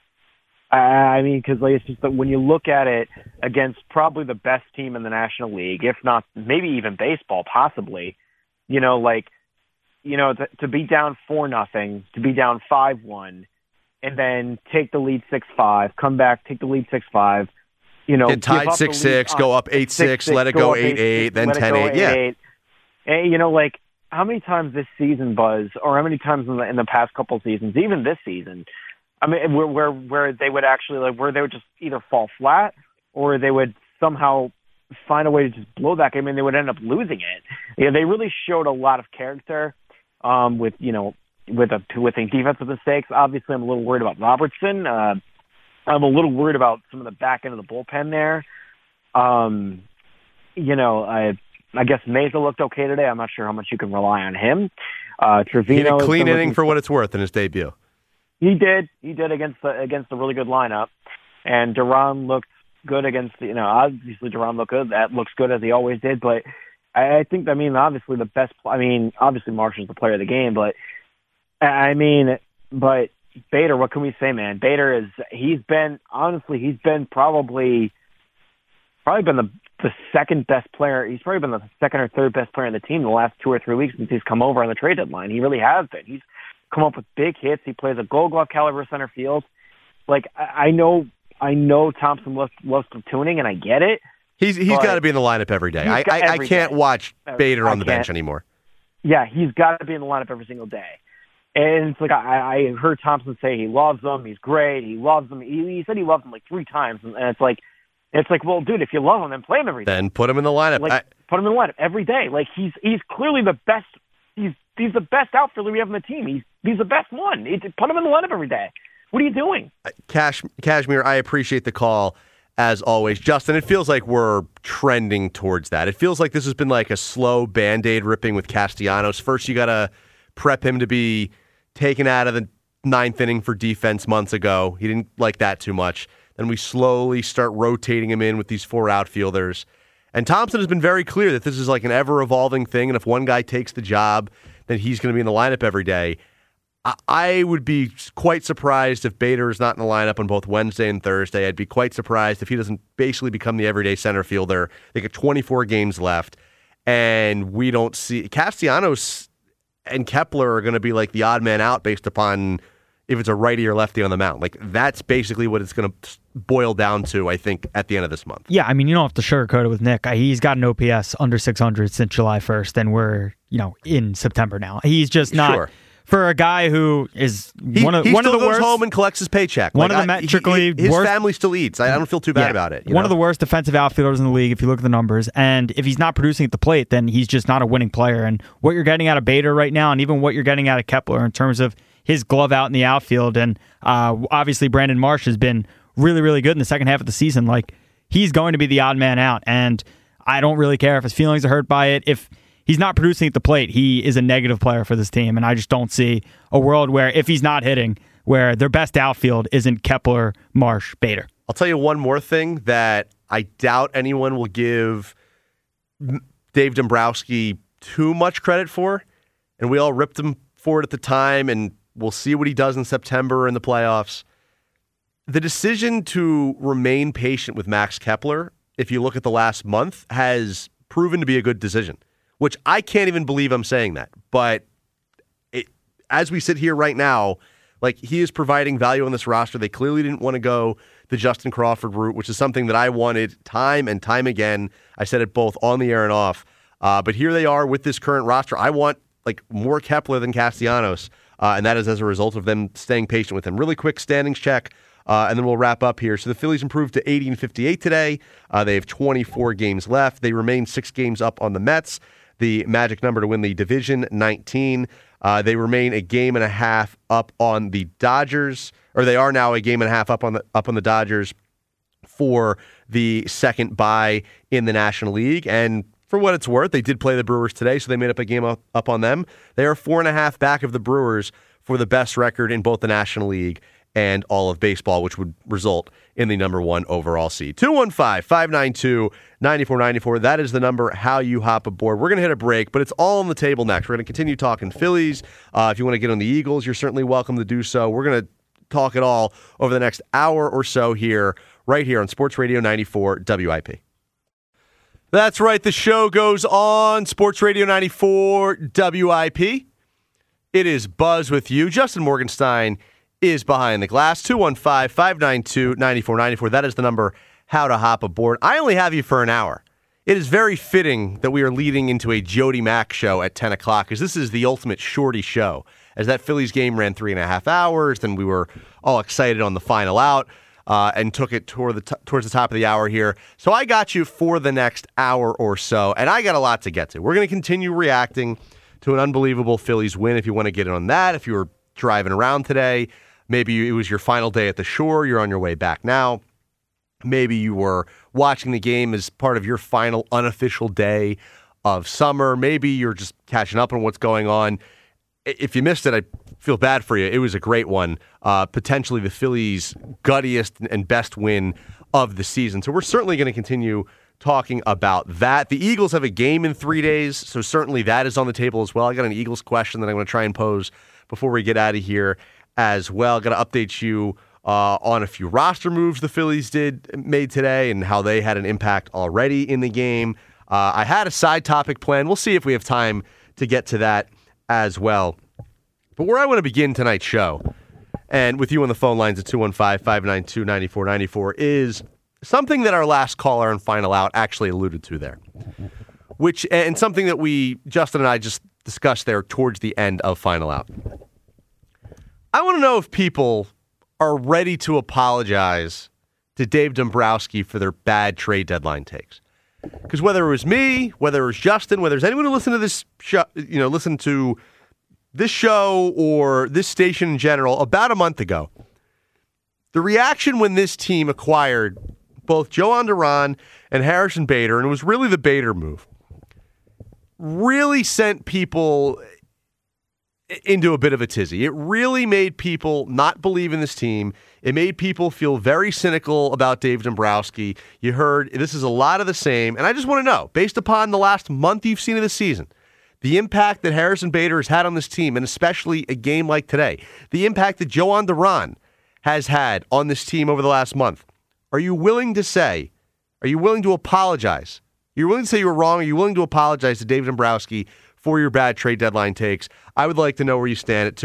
I mean, because it's just that when you look at it against probably the best team in the National League, if not maybe even baseball, possibly, to be down 4-0, to be down 5-1, and then take the lead 6-5, come back, take the lead 6-5, get tied 6-6, go up 8-6, let it go 8-8, then 10-8. Yeah. And, how many times this season, Buzz, or how many times in the past couple of seasons, even this season, I mean, where they would actually where they would just either fall flat or they would somehow find a way to just blow that game and they would end up losing it. They really showed a lot of character with defensive mistakes. Obviously, I'm a little worried about Robertson. I'm a little worried about some of the back end of the bullpen there. I guess Meza looked okay today. I'm not sure how much you can rely on him. Trevino, he had a clean inning for what it's worth in his debut. He did against the really good lineup, and Duran looked good against obviously Duran looked good. That looks good as he always did, but I think obviously the best. Obviously Marsh is the player of the game, but but Bader, what can we say, man? Bader he's been probably been the second best player. He's probably been the second or third best player in the team the last 2 or 3 weeks since he's come over on the trade deadline. He really has been. He's come up with big hits. He plays a Gold Glove caliber center field. Like I know Thompson loves platooning, and I get it. He's got to be in the lineup every day. I can't watch Bader on the bench anymore. Yeah, he's got to be in the lineup every single day. And it's like I heard Thompson say he loves them. He's great. He loves them. He said he loves them like 3 times, and it's like, well, dude, if you love him, then play him every day. Then put him in the lineup. Put him in the lineup every day. Like he's clearly the best. He's the best outfielder we have on the team. He's the best one. Put him in the lineup every day. What are you doing? Kashmir, I appreciate the call as always. Justin, it feels like we're trending towards that. It feels like this has been like a slow Band-Aid ripping with Castellanos. First, you got to prep him to be taken out of the 9th inning for defense months ago. He didn't like that too much. Then we slowly start rotating him in with these 4 outfielders. And Thompson has been very clear that this is like an ever-evolving thing, and if one guy takes the job, then he's going to be in the lineup every day. I would be quite surprised if Bader is not in the lineup on both Wednesday and Thursday. I'd be quite surprised if he doesn't basically become the everyday center fielder. They got 24 games left, and we don't see Castellanos and Kepler are going to be like the odd man out based upon if it's a righty or lefty on the mound. Like that's basically what it's going to boil down to, I think, at the end of this month. Yeah, I mean, you don't have to sugarcoat it with Nick. He's got an OPS under 600 since July 1st, and we're in September now. He's just not. Sure. For a guy who is one of the worst, he goes home and collects his paycheck. One of the metrically his worst, family still eats. I don't feel too bad about it. One of the worst defensive outfielders in the league, if you look at the numbers. And if he's not producing at the plate, then he's just not a winning player. And what you're getting out of Bader right now, and even what you're getting out of Kepler in terms of his glove out in the outfield, and obviously Brandon Marsh has been really, really good in the second half of the season. Like he's going to be the odd man out, and I don't really care if his feelings are hurt by it. If he's not producing at the plate, he is a negative player for this team, and I just don't see a world where, if he's not hitting, where their best outfield isn't Kepler, Marsh, Bader. I'll tell you one more thing that I doubt anyone will give Dave Dombrowski too much credit for, and we all ripped him for it at the time, and we'll see what he does in September in the playoffs. The decision to remain patient with Max Kepler, if you look at the last month, has proven to be a good decision. Which I can't even believe I'm saying that. But as we sit here right now, like he is providing value on this roster. They clearly didn't want to go the Justin Crawford route, which is something that I wanted time and time again. I said it both on the air and off. But here they are with this current roster. I want like more Kepler than Castellanos, and that is as a result of them staying patient with him. Really quick standings check, and then we'll wrap up here. So the Phillies improved to 80-58 today. They have 24 games left. They remain 6 games up on the Mets. The magic number to win the division, 19. They remain a game and a half up on the Dodgers, or they are now a game and a half up on the Dodgers for the second bye in the National League. And for what it's worth, they did play the Brewers today, so they made up a game up on them. They are 4.5 back of the Brewers for the best record in both the National League and all of baseball, which would result in the number 1 overall seed. 215-592-9494. That is the number, how you hop aboard. We're going to hit a break, but it's all on the table next. We're going to continue talking Phillies. If you want to get on the Eagles, you're certainly welcome to do so. We're going to talk it all over the next hour or so here, right here on Sports Radio 94 WIP. That's right. The show goes on. Sports Radio 94 WIP. It is Buzz with you. Justin Morgenstein is behind the glass. 215-592-9494. That is the number, how to hop aboard. I only have you for an hour. It is very fitting that we are leading into a Jody Mack show at 10 o'clock, because this is the ultimate shorty show. As that Phillies game ran 3.5 hours, then we were all excited on the final out and took it towards the top of the hour here. So I got you for the next hour or so, and I got a lot to get to. We're going to continue reacting to an unbelievable Phillies win. If you want to get in on that, if you were driving around today, maybe it was your final day at the Shore, you're on your way back now. Maybe you were watching the game as part of your final unofficial day of summer. Maybe you're just catching up on what's going on. If you missed it, I feel bad for you. It was a great one. Potentially the Phillies' guttiest and best win of the season. So we're certainly going to continue talking about that. The Eagles have a game in 3 days, so certainly that is on the table as well. I got an Eagles question that I'm going to try and pose before we get out of here as well. Got to update you on a few roster moves the Phillies made today and how they had an impact already in the game. I had a side topic plan. We'll see if we have time to get to that as well. But where I want to begin tonight's show, and with you on the phone lines at 215-592-9494, is something that our last caller on Final Out actually alluded to there, and something that Justin and I just discussed there towards the end of Final Out. I want to know if people are ready to apologize to Dave Dombrowski for their bad trade deadline takes. Because whether it was me, whether it was Justin, whether there's anyone who listened to this show, listen to this show or this station in general, about a month ago, the reaction when this team acquired both Jhoan Duran and Harrison Bader, and it was really the Bader move, really sent people into a bit of a tizzy. It really made people not believe in this team. It made people feel very cynical about Dave Dombrowski. You heard this is a lot of the same. And I just want to know, based upon the last month you've seen of the season, the impact that Harrison Bader has had on this team, and especially a game like today, the impact that Jhoan Duran has had on this team over the last month, are you willing to apologize? You're willing to say you were wrong? Are you willing to apologize to Dave Dombrowski for your bad trade deadline takes? I would like to know where you stand at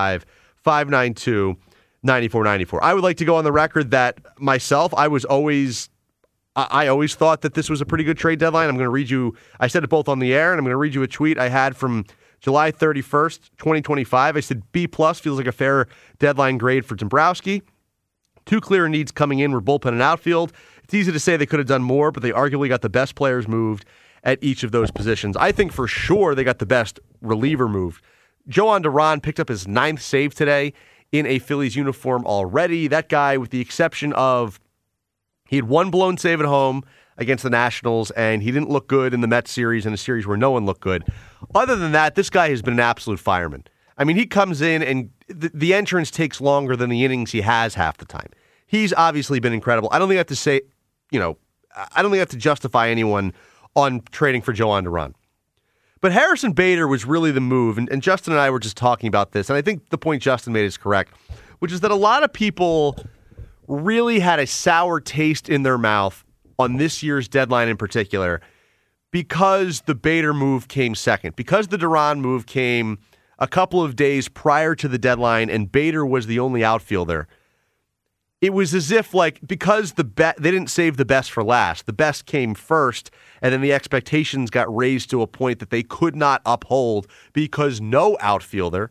215-592-9494. I would like to go on the record that myself, I always thought that this was a pretty good trade deadline. I'm going to read you, I said it both on the air, and I'm going to read you a tweet I had from July 31st, 2025. I said, B+ feels like a fair deadline grade for Dombrowski. Two clear needs coming in were bullpen and outfield. It's easy to say they could have done more, but they arguably got the best players moved at each of those positions. I think for sure they got the best reliever moved. Jhoan Duran picked up his 9th save today in a Phillies uniform already. That guy, with the exception of he had one blown save at home against the Nationals, and he didn't look good in the Mets series, in a series where no one looked good. Other than that, this guy has been an absolute fireman. I mean, he comes in, and the entrance takes longer than the innings he has half the time. He's obviously been incredible. I don't think I have to say, I don't think I have to justify anyone on trading for Jhoan Duran. But Harrison Bader was really the move, and Justin and I were just talking about this, and I think the point Justin made is correct, which is that a lot of people really had a sour taste in their mouth on this year's deadline in particular because the Bader move came second, because the Duran move came a couple of days prior to the deadline and Bader was the only outfielder. It was as if, because they didn't save the best for last. The best came first, and then the expectations got raised to a point that they could not uphold because no outfielder,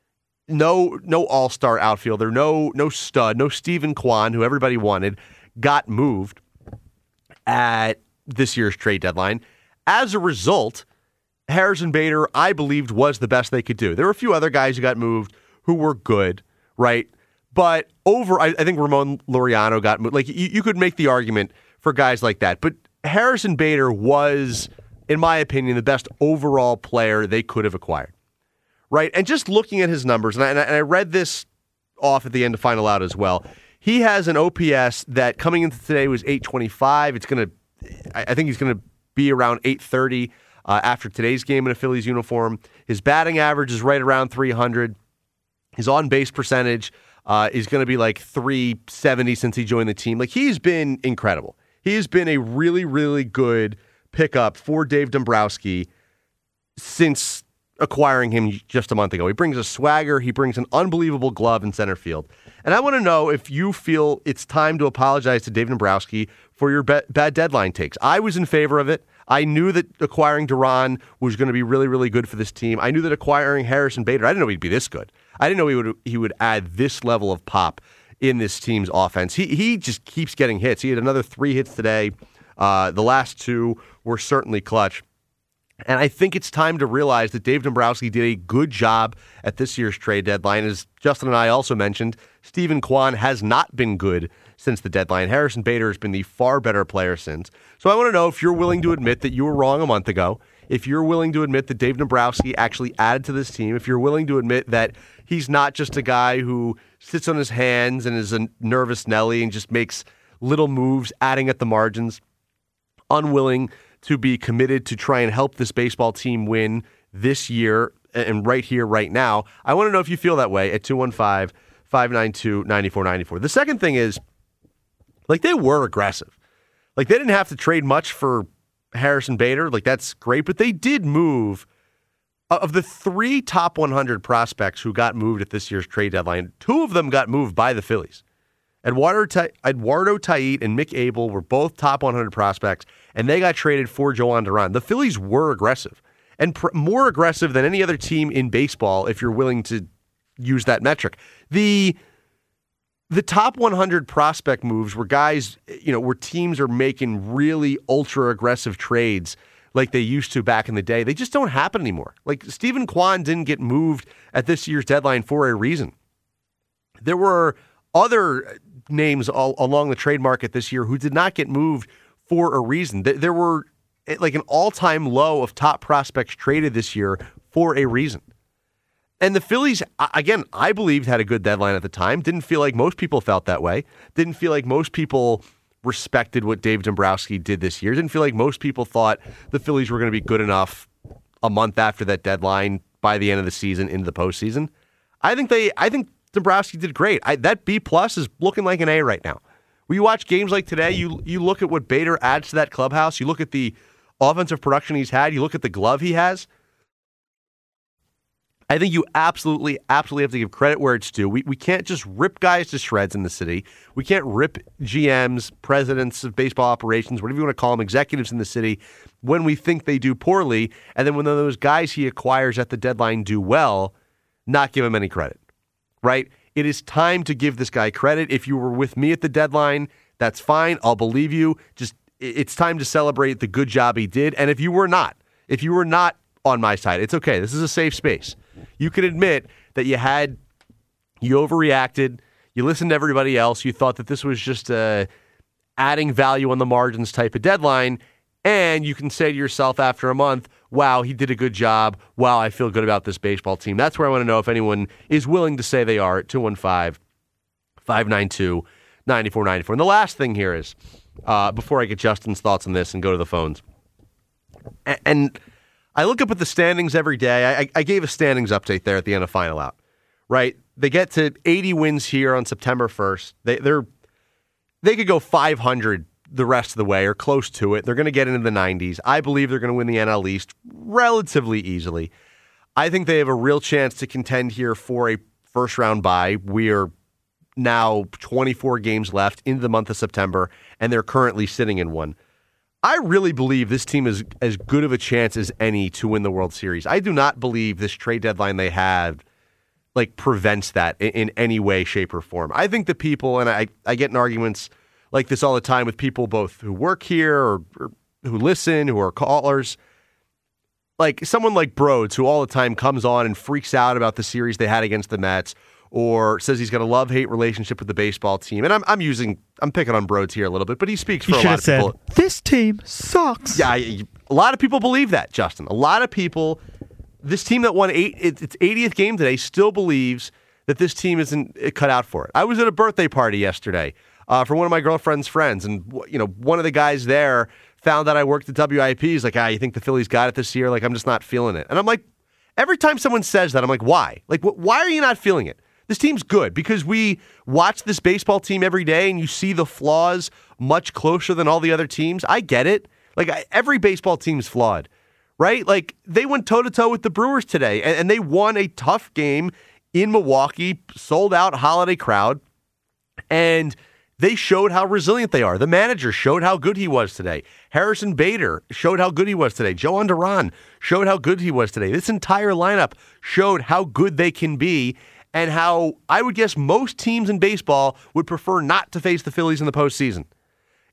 no all-star outfielder, no stud, no Stephen Kwan, who everybody wanted, got moved at this year's trade deadline. As a result, Harrison Bader, I believed, was the best they could do. There were a few other guys who got moved who were good, right? But I think Ramon Laureano got moved. You could make the argument for guys like that. But Harrison Bader was, in my opinion, the best overall player they could have acquired, right? And just looking at his numbers, and I read this off at the end of Final Out as well. He has an OPS that coming into today was 825. I think he's gonna be around 830 after today's game in a Phillies uniform. His batting average is right around 300. His on-base percentage is going to be like 370 since he joined the team. He's been incredible. He has been a really, really good pickup for Dave Dombrowski since acquiring him just a month ago. He brings a swagger. He brings an unbelievable glove in center field. And I want to know if you feel it's time to apologize to Dave Dombrowski for your bad deadline takes. I was in favor of it. I knew that acquiring Duran was going to be really, really good for this team. I knew that acquiring Harrison Bader, I didn't know he'd be this good. I didn't know he would add this level of pop in this team's offense. He just keeps getting hits. He had another 3 hits today. The last 2 were certainly clutch. And I think it's time to realize that Dave Dombrowski did a good job at this year's trade deadline. As Justin and I also mentioned, Stephen Kwan has not been good since the deadline. Harrison Bader has been the far better player since. So I want to know if you're willing to admit that you were wrong a month ago, if you're willing to admit that Dave Dombrowski actually added to this team, if you're willing to admit that he's not just a guy who sits on his hands and is a nervous Nelly and just makes little moves, adding at the margins, unwilling to be committed to try and help this baseball team win this year and right here, right now. I want to know if you feel that way at 215-592-9494. The second thing is, like, they were aggressive. Like, they didn't have to trade much for Harrison Bader. Like, that's great, but they did move. Of the 3 top 100 prospects who got moved at this year's trade deadline, 2 of them got moved by the Phillies. Eduardo Taiit and Mick Abel were both top 100 prospects, and they got traded for Joan Duran. The Phillies were aggressive, and more aggressive than any other team in baseball, if you're willing to use that metric. The top 100 prospect moves were guys, where teams are making really ultra-aggressive trades like they used to back in the day. They just don't happen anymore. Like, Stephen Kwan didn't get moved at this year's deadline for a reason. There were other names along the trade market this year who did not get moved for a reason. There were like an all-time low of top prospects traded this year for a reason. And the Phillies, again, I believed had a good deadline at the time. Didn't feel like most people felt that way. Didn't feel like most people respected what Dave Dombrowski did this year. Didn't feel like most people thought the Phillies were going to be good enough a month after that deadline by the end of the season into the postseason. I think Dombrowski did great. That B+ is looking like an A right now. When you watch games like today, you look at what Bader adds to that clubhouse. You look at the offensive production he's had. You look at the glove he has. I think you absolutely have to give credit where it's due. We can't just rip guys to shreds in the city. We can't rip GMs, presidents of baseball operations, whatever you want to call them, executives in the city, when we think they do poorly. And then when those guys he acquires at the deadline do well, not give him any credit. Right? It is time to give this guy credit. If you were with me at the deadline, that's fine. I'll believe you. Just, it's time to celebrate the good job he did. And if you were not on my side, it's okay. This is a safe space. You can admit that you overreacted. You listened to everybody else. You thought that this was just adding value on the margins type of deadline. And you can say to yourself after a month, wow, he did a good job. Wow, I feel good about this baseball team. That's where I want to know if anyone is willing to say they are at 215-592-9494. And the last thing here is, before I get Justin's thoughts on this and go to the phones, and I look up at the standings every day. I gave a standings update there at the end of Final Out, right? They get to 80 wins here on September 1st. They could go 500 the rest of the way or close to it. They're going to get into the 90s. I believe they're going to win the NL East relatively easily. I think they have a real chance to contend here for a first-round bye. We are now 24 games left into the month of September, and they're currently sitting in one. I really believe this team is as good of a chance as any to win the World Series. I do not believe this trade deadline they had prevents that in any way, shape, or form. I think the people, and I get in arguments like this all the time with people both who work here or who listen, who are callers, like someone like Broads, who all the time comes on and freaks out about the series they had against the Mets, or says he's got a love-hate relationship with the baseball team. And I'm picking on Broads here a little bit, but he speaks for a lot of people. This team sucks. Yeah, a lot of people believe that, Justin. A lot of people, this team that won its 80th game today still believes that this team isn't cut out for it. I was at a birthday party yesterday for one of my girlfriend's friends, and one of the guys there found out I worked at WIP. He's like, you think the Phillies got it this year? I'm just not feeling it. And I'm like, every time someone says that, I'm like, why? Why are you not feeling it? This team's good because we watch this baseball team every day and you see the flaws much closer than all the other teams. I get it. Every baseball team's flawed, right? They went toe-to-toe with the Brewers today and they won a tough game in Milwaukee, sold out holiday crowd, and they showed how resilient they are. The manager showed how good he was today. Harrison Bader showed how good he was today. Joan Duran showed how good he was today. This entire lineup showed how good they can be and how I would guess most teams in baseball would prefer not to face the Phillies in the postseason.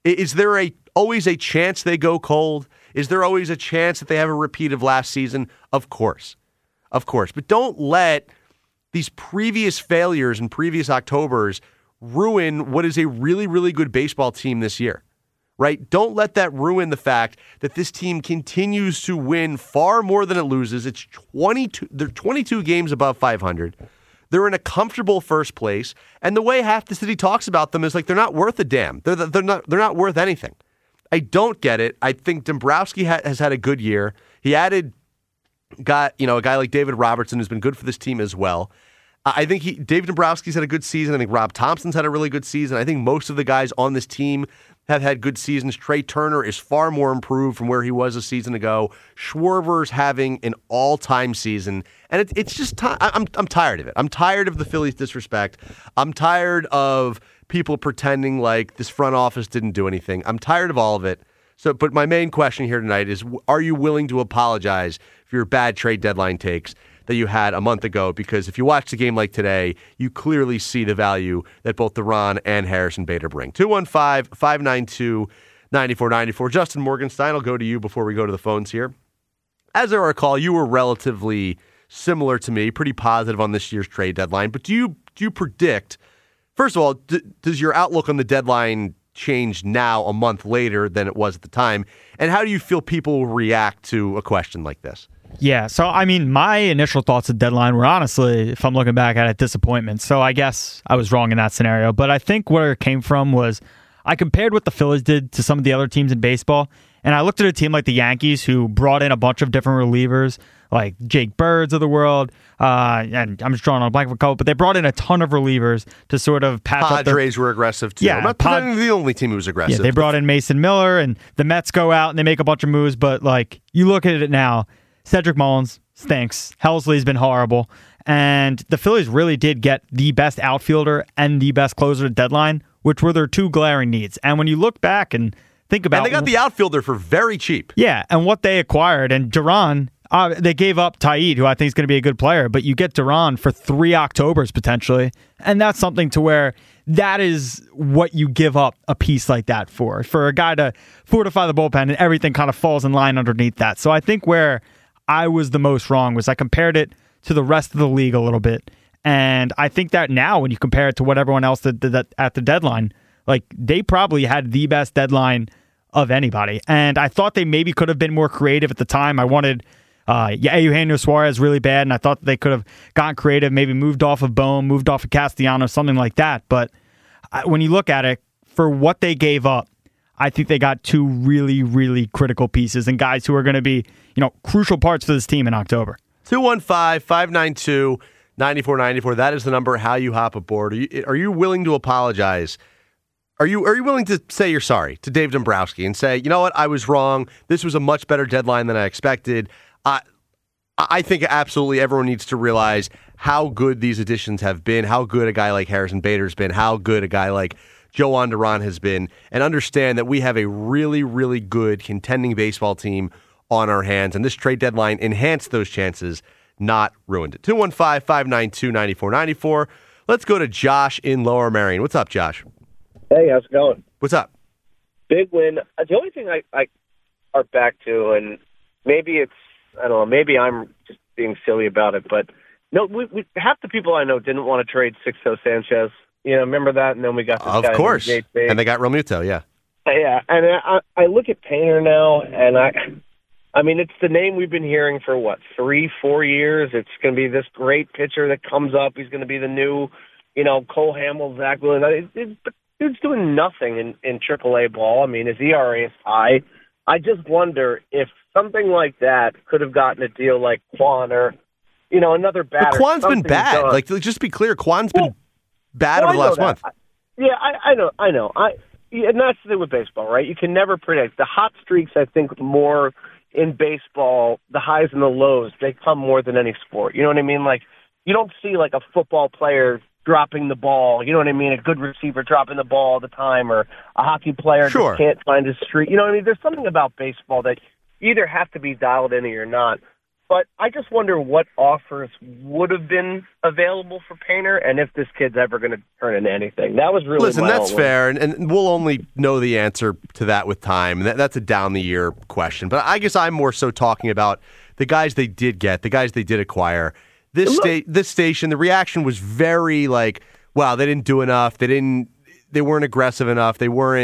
Is there always a chance they go cold? Is there always a chance that they have a repeat of last season? Of course. But don't let these previous failures and previous Octobers ruin what is a really, really good baseball team this year, right? Don't let that ruin the fact that this team continues to win far more than it loses. It's 22. They're 22 games above 500. They're in a comfortable first place, and the way half the city talks about them is like they're not worth a damn. They're not worth anything. I don't get it. I think Dombrowski has had a good year. He added a guy like David Robertson who's been good for this team as well. I think David Dombrowski's had a good season. I think Rob Thompson's had a really good season. I think most of the guys on this team have had good seasons. Trey Turner is far more improved from where he was a season ago. Schwarber's having an all-time season, and it's just I'm tired of it. I'm tired of the Phillies' disrespect. I'm tired of people pretending like this front office didn't do anything. I'm tired of all of it. But my main question here tonight is, are you willing to apologize for your bad trade deadline takes that you had a month ago? Because if you watch a game like today, you clearly see the value that both Duran and Harrison Bader bring. 215-592-9494. Justin Morgenstein, I'll go to you before we go to the phones here. As I recall, you were relatively similar to me, pretty positive on this year's trade deadline. But do you predict, first of all, does your outlook on the deadline change now a month later than it was at the time? And how do you feel people will react to a question like this? Yeah, so I mean, my initial thoughts of deadline were honestly, if I'm looking back at it, disappointment. So I guess I was wrong in that scenario. But I think where it came from was I compared what the Phillies did to some of the other teams in baseball, and I looked at a team like the Yankees who brought in a bunch of different relievers, like Jake Birds of the world, and I'm just drawing on a blank for a couple, but they brought in a ton of relievers to sort of patch up. Padres were aggressive too. Yeah, I'm not the only team who was aggressive. Yeah, they brought in Mason Miller, and the Mets go out and they make a bunch of moves, but like you look at it now, Cedric Mullins stinks. Helsley's been horrible. And the Phillies really did get the best outfielder and the best closer at deadline, which were their two glaring needs. And when you look back and think about... And they got the outfielder for very cheap. Yeah, and what they acquired. And Duran, they gave up Taid, who I think is going to be a good player, but you get Duran for 3 Octobers potentially. And that's something to where that is what you give up a piece like that for a guy to fortify the bullpen, and everything kind of falls in line underneath that. So I think where I was the most wrong was I compared it to the rest of the league a little bit. And I think that now when you compare it to what everyone else did at the deadline, like they probably had the best deadline of anybody. And I thought they maybe could have been more creative at the time. I wanted Eugenio Suarez really bad, and I thought they could have gotten creative, maybe moved off of Bohm, moved off of Castellanos, something like that. But when you look at it, for what they gave up, I think they got two really, really critical pieces and guys who are going to be, crucial parts for this team in October. 215-592-9494. That is the number. How you hop aboard? Are you willing to apologize? Are you willing to say you're sorry to Dave Dombrowski and say, you know what, I was wrong. This was a much better deadline than I expected. I think absolutely everyone needs to realize how good these additions have been, how good a guy like Harrison Bader's been, how good a guy like Joan Duran has been, and understand that we have a really, really good contending baseball team on our hands, and this trade deadline enhanced those chances, not ruined it. 215-592-9494. Let's go to Josh in Lower Merion. What's up, Josh? Hey, how's it going? What's up? Big win. The only thing I are back to, and maybe it's, I don't know, maybe I'm just being silly about it, but no, we half the people I know didn't want to trade Sixto Sanchez. Remember that? And then we got this guy. Of course. And they got Realmuto, yeah. Yeah, and I look at Painter now, and I mean, it's the name we've been hearing for, 3-4 years. It's going to be this great pitcher that comes up. He's going to be the new, Cole Hamels, Zach Williams. But dude's doing nothing in AAA ball. I mean, his ERA is high. I just wonder if something like that could have gotten a deal like Kwan or, another batter. But Kwan's been bad. Done. Like, just to be clear, Kwan's been bad over the last month. Yeah, I know. And that's the thing with baseball, right? You can never predict. The hot streaks, I think, more in baseball, the highs and the lows, they come more than any sport. You know what I mean? Like, you don't see like a football player dropping the ball. You know what I mean? A good receiver dropping the ball all the time, or a hockey player just can't find his streak. You know what I mean? There's something about baseball that you either have to be dialed in or you're not. But I just wonder what offers would have been available for Painter and if this kid's ever going to turn into anything. That was really that's fair, and we'll only know the answer to that with time. That's a down-the-year question. But I guess I'm more so talking about the guys they did get, the guys they did acquire. This station, the reaction was very like, wow, they didn't do enough. They weren't aggressive enough.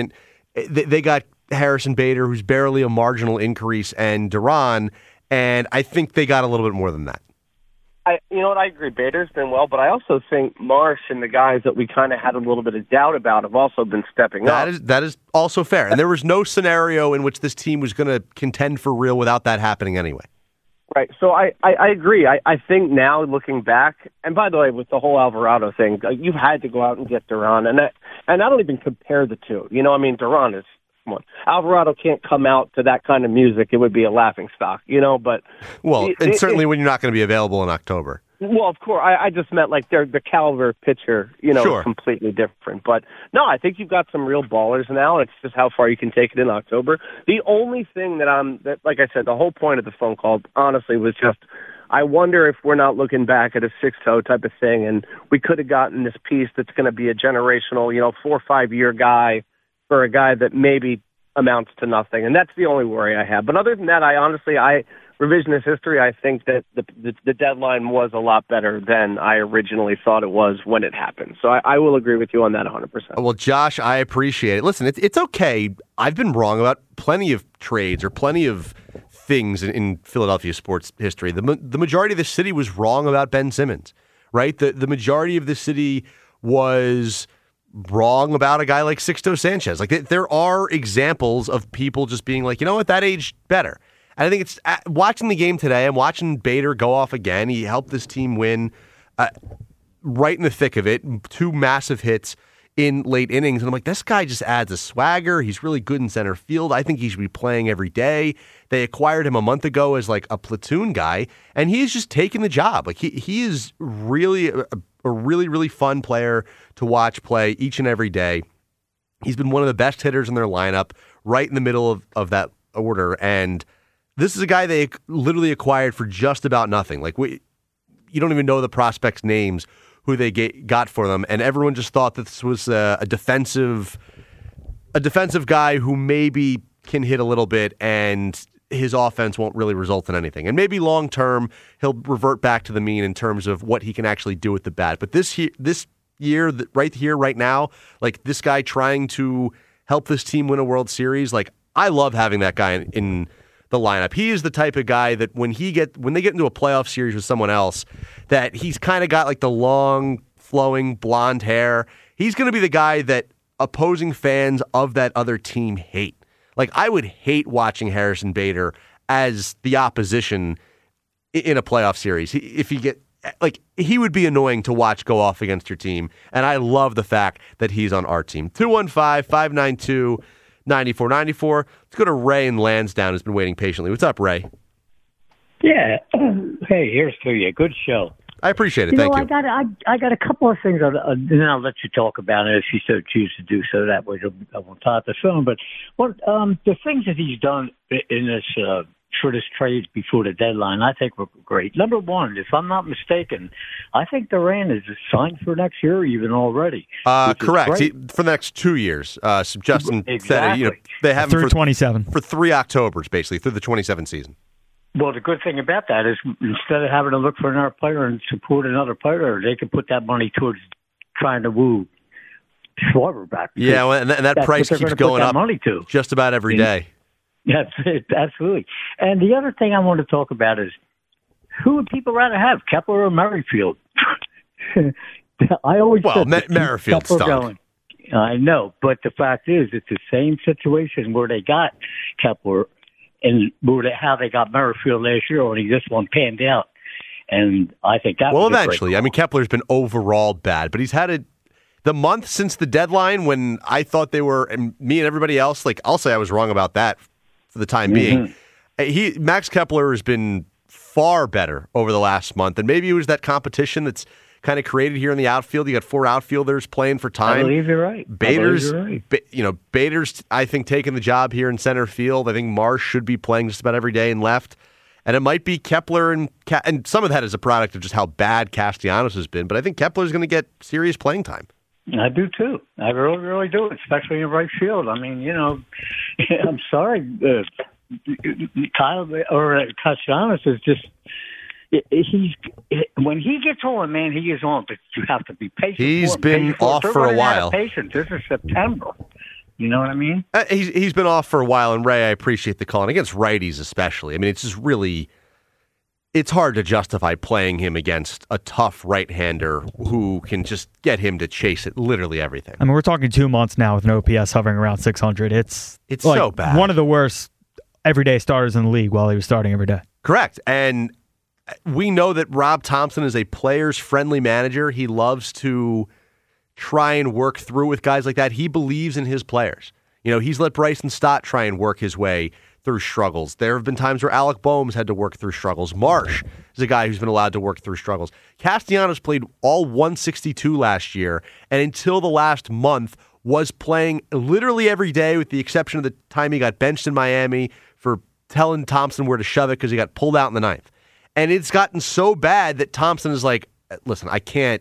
They got Harrison Bader, who's barely a marginal increase, and Duran. And I think they got a little bit more than that. You know what? I agree. Bader's been well, but I also think Marsh and the guys that we kind of had a little bit of doubt about have also been stepping up. That is also fair. And there was no scenario in which this team was going to contend for real without that happening anyway. Right. So I agree. I think now looking back, and by the way, with the whole Alvarado thing, you had to go out and get Duran. And I don't even compare the two. You know, I mean, Duran is, come on. Alvarado can't come out to that kind of music. It would be a laughing stock, you know, but. Well, certainly when you're not going to be available in October. Well, of course. I just meant like they're the caliber pitcher, you know, sure. Completely different. But no, I think you've got some real ballers now. It's just how far you can take it in October. The only thing that like I said, the whole point of the phone call, honestly, was just I wonder if we're not looking back at a 6-0 type of thing, and we could have gotten this piece that's going to be a generational, 4 or 5 year guy for a guy that maybe amounts to nothing. And that's the only worry I have. But other than that, revisionist history, I think that the deadline was a lot better than I originally thought it was when it happened. So I will agree with you on that 100%. Well, Josh, I appreciate it. Listen, it's okay. I've been wrong about plenty of trades or plenty of things in Philadelphia sports history. The majority of the city was wrong about Ben Simmons, right? The majority of the city was wrong about a guy like Sixto Sanchez. Like there are examples of people just being like, you know what, that aged better. And I think it's watching the game today. I'm watching Bader go off again. He helped this team win right in the thick of it. 2 massive hits in late innings. And I'm like, this guy just adds a swagger. He's really good in center field. I think he should be playing every day. They acquired him a month ago as like a platoon guy, and he's just taking the job. Like he is really a really, really fun player to watch play each and every day. He's been one of the best hitters in their lineup, right in the middle of that order. And this is a guy they literally acquired for just about nothing. Like you don't even know the prospects' names, who they got for them, and everyone just thought that this was a defensive guy who maybe can hit a little bit, and his offense won't really result in anything. And maybe long term he'll revert back to the mean in terms of what he can actually do with the bat. But this year, right here, right now, like this guy trying to help this team win a World Series, like I love having that guy in the lineup. He is the type of guy that when they get into a playoff series with someone else, that he's kind of got like the long, flowing blonde hair. He's going to be the guy that opposing fans of that other team hate. Like I would hate watching Harrison Bader as the opposition in a playoff series. He would be annoying to watch go off against your team. And I love the fact that he's on our team. 215-592-9494. Let's go to Ray in Lansdowne, who's been waiting patiently. What's up, Ray? Yeah. Hey, here's to you. Good show. I appreciate it. Thank you. I got a couple of things, then I'll let you talk about it if you so choose to do so. That way I won't tie up the phone. But the things that he's done in this for this trade before the deadline, I think were great. Number one, if I'm not mistaken, I think Duran is signed for next year even already. Correct. For the next 2 years. So Justin said they have him through 27 for 3 Octobers, basically through the 27 season. Well, the good thing about that is instead of having to look for another player and support another player, they can put that money towards trying to woo Schwarber back. Yeah, well, and that price keeps going up just about every day. Yeah, absolutely. And the other thing I want to talk about is who would people rather have, Kepler or Merrifield? I always said Merrifield stunk. I know, but the fact is it's the same situation where they got Kepler and how they got Merrifield last year, only this one panned out. And I think that was eventually. I mean, Kepler's been overall bad, but he's had the month since the deadline when I thought they were, and me and everybody else, like I'll say I was wrong about that for the time being. Max Kepler has been far better over the last month, and maybe it was that competition that's kind of created here in the outfield. You got 4 outfielders playing for time. I believe you're right. Bader's, I think, taking the job here in center field. I think Marsh should be playing just about every day in left. And it might be Kepler and some of that is a product of just how bad Castellanos has been. But I think Kepler's going to get serious playing time. I do too. I really, really do, especially in right field. I mean, I'm sorry, Tyler or Castellanos is just. When he gets on, man, he is on. But you have to be patient. He's been off for a while. Patient. This is September. You know what I mean? He's been off for a while, and Ray, I appreciate the call. And against righties especially. I mean, it's just really, it's hard to justify playing him against a tough right-hander who can just get him to chase it literally everything. I mean, we're talking 2 months now with an OPS hovering around 600. It's like so bad. One of the worst everyday starters in the league while he was starting every day. Correct. And we know that Rob Thompson is a players-friendly manager. He loves to try and work through with guys like that. He believes in his players. He's let Bryson Stott try and work his way through struggles. There have been times where Alec Boehm's had to work through struggles. Marsh is a guy who's been allowed to work through struggles. Castellanos played all 162 last year, and until the last month was playing literally every day with the exception of the time he got benched in Miami for telling Thompson where to shove it because he got pulled out in the ninth. And it's gotten so bad that Thompson is like, listen,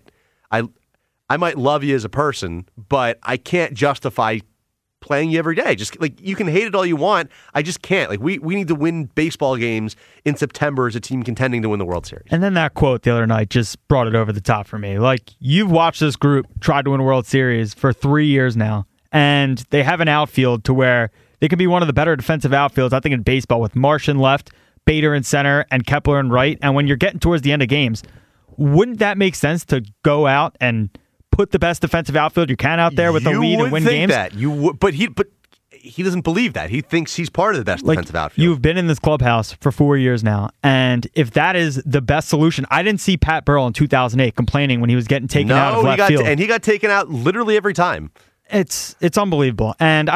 I might love you as a person, but I can't justify playing you every day. Just like you can hate it all you want. I just can't. Like we need to win baseball games in September as a team contending to win the World Series. And then that quote the other night just brought it over the top for me. Like, you've watched this group try to win a World Series for 3 years now, and they have an outfield to where they could be one of the better defensive outfields, I think, in baseball, with Marsh in left, Bader in center, and Kepler in right. And when you're getting towards the end of games, wouldn't that make sense to go out and put the best defensive outfield you can out there with the lead and win games? You would, but he doesn't believe that. He thinks he's part of the best defensive outfield. You've been in this clubhouse for 4 years now, and if that is the best solution, I didn't see Pat Burrell in 2008 complaining when he was getting taken out of left field. And he got taken out literally every time. It's unbelievable, and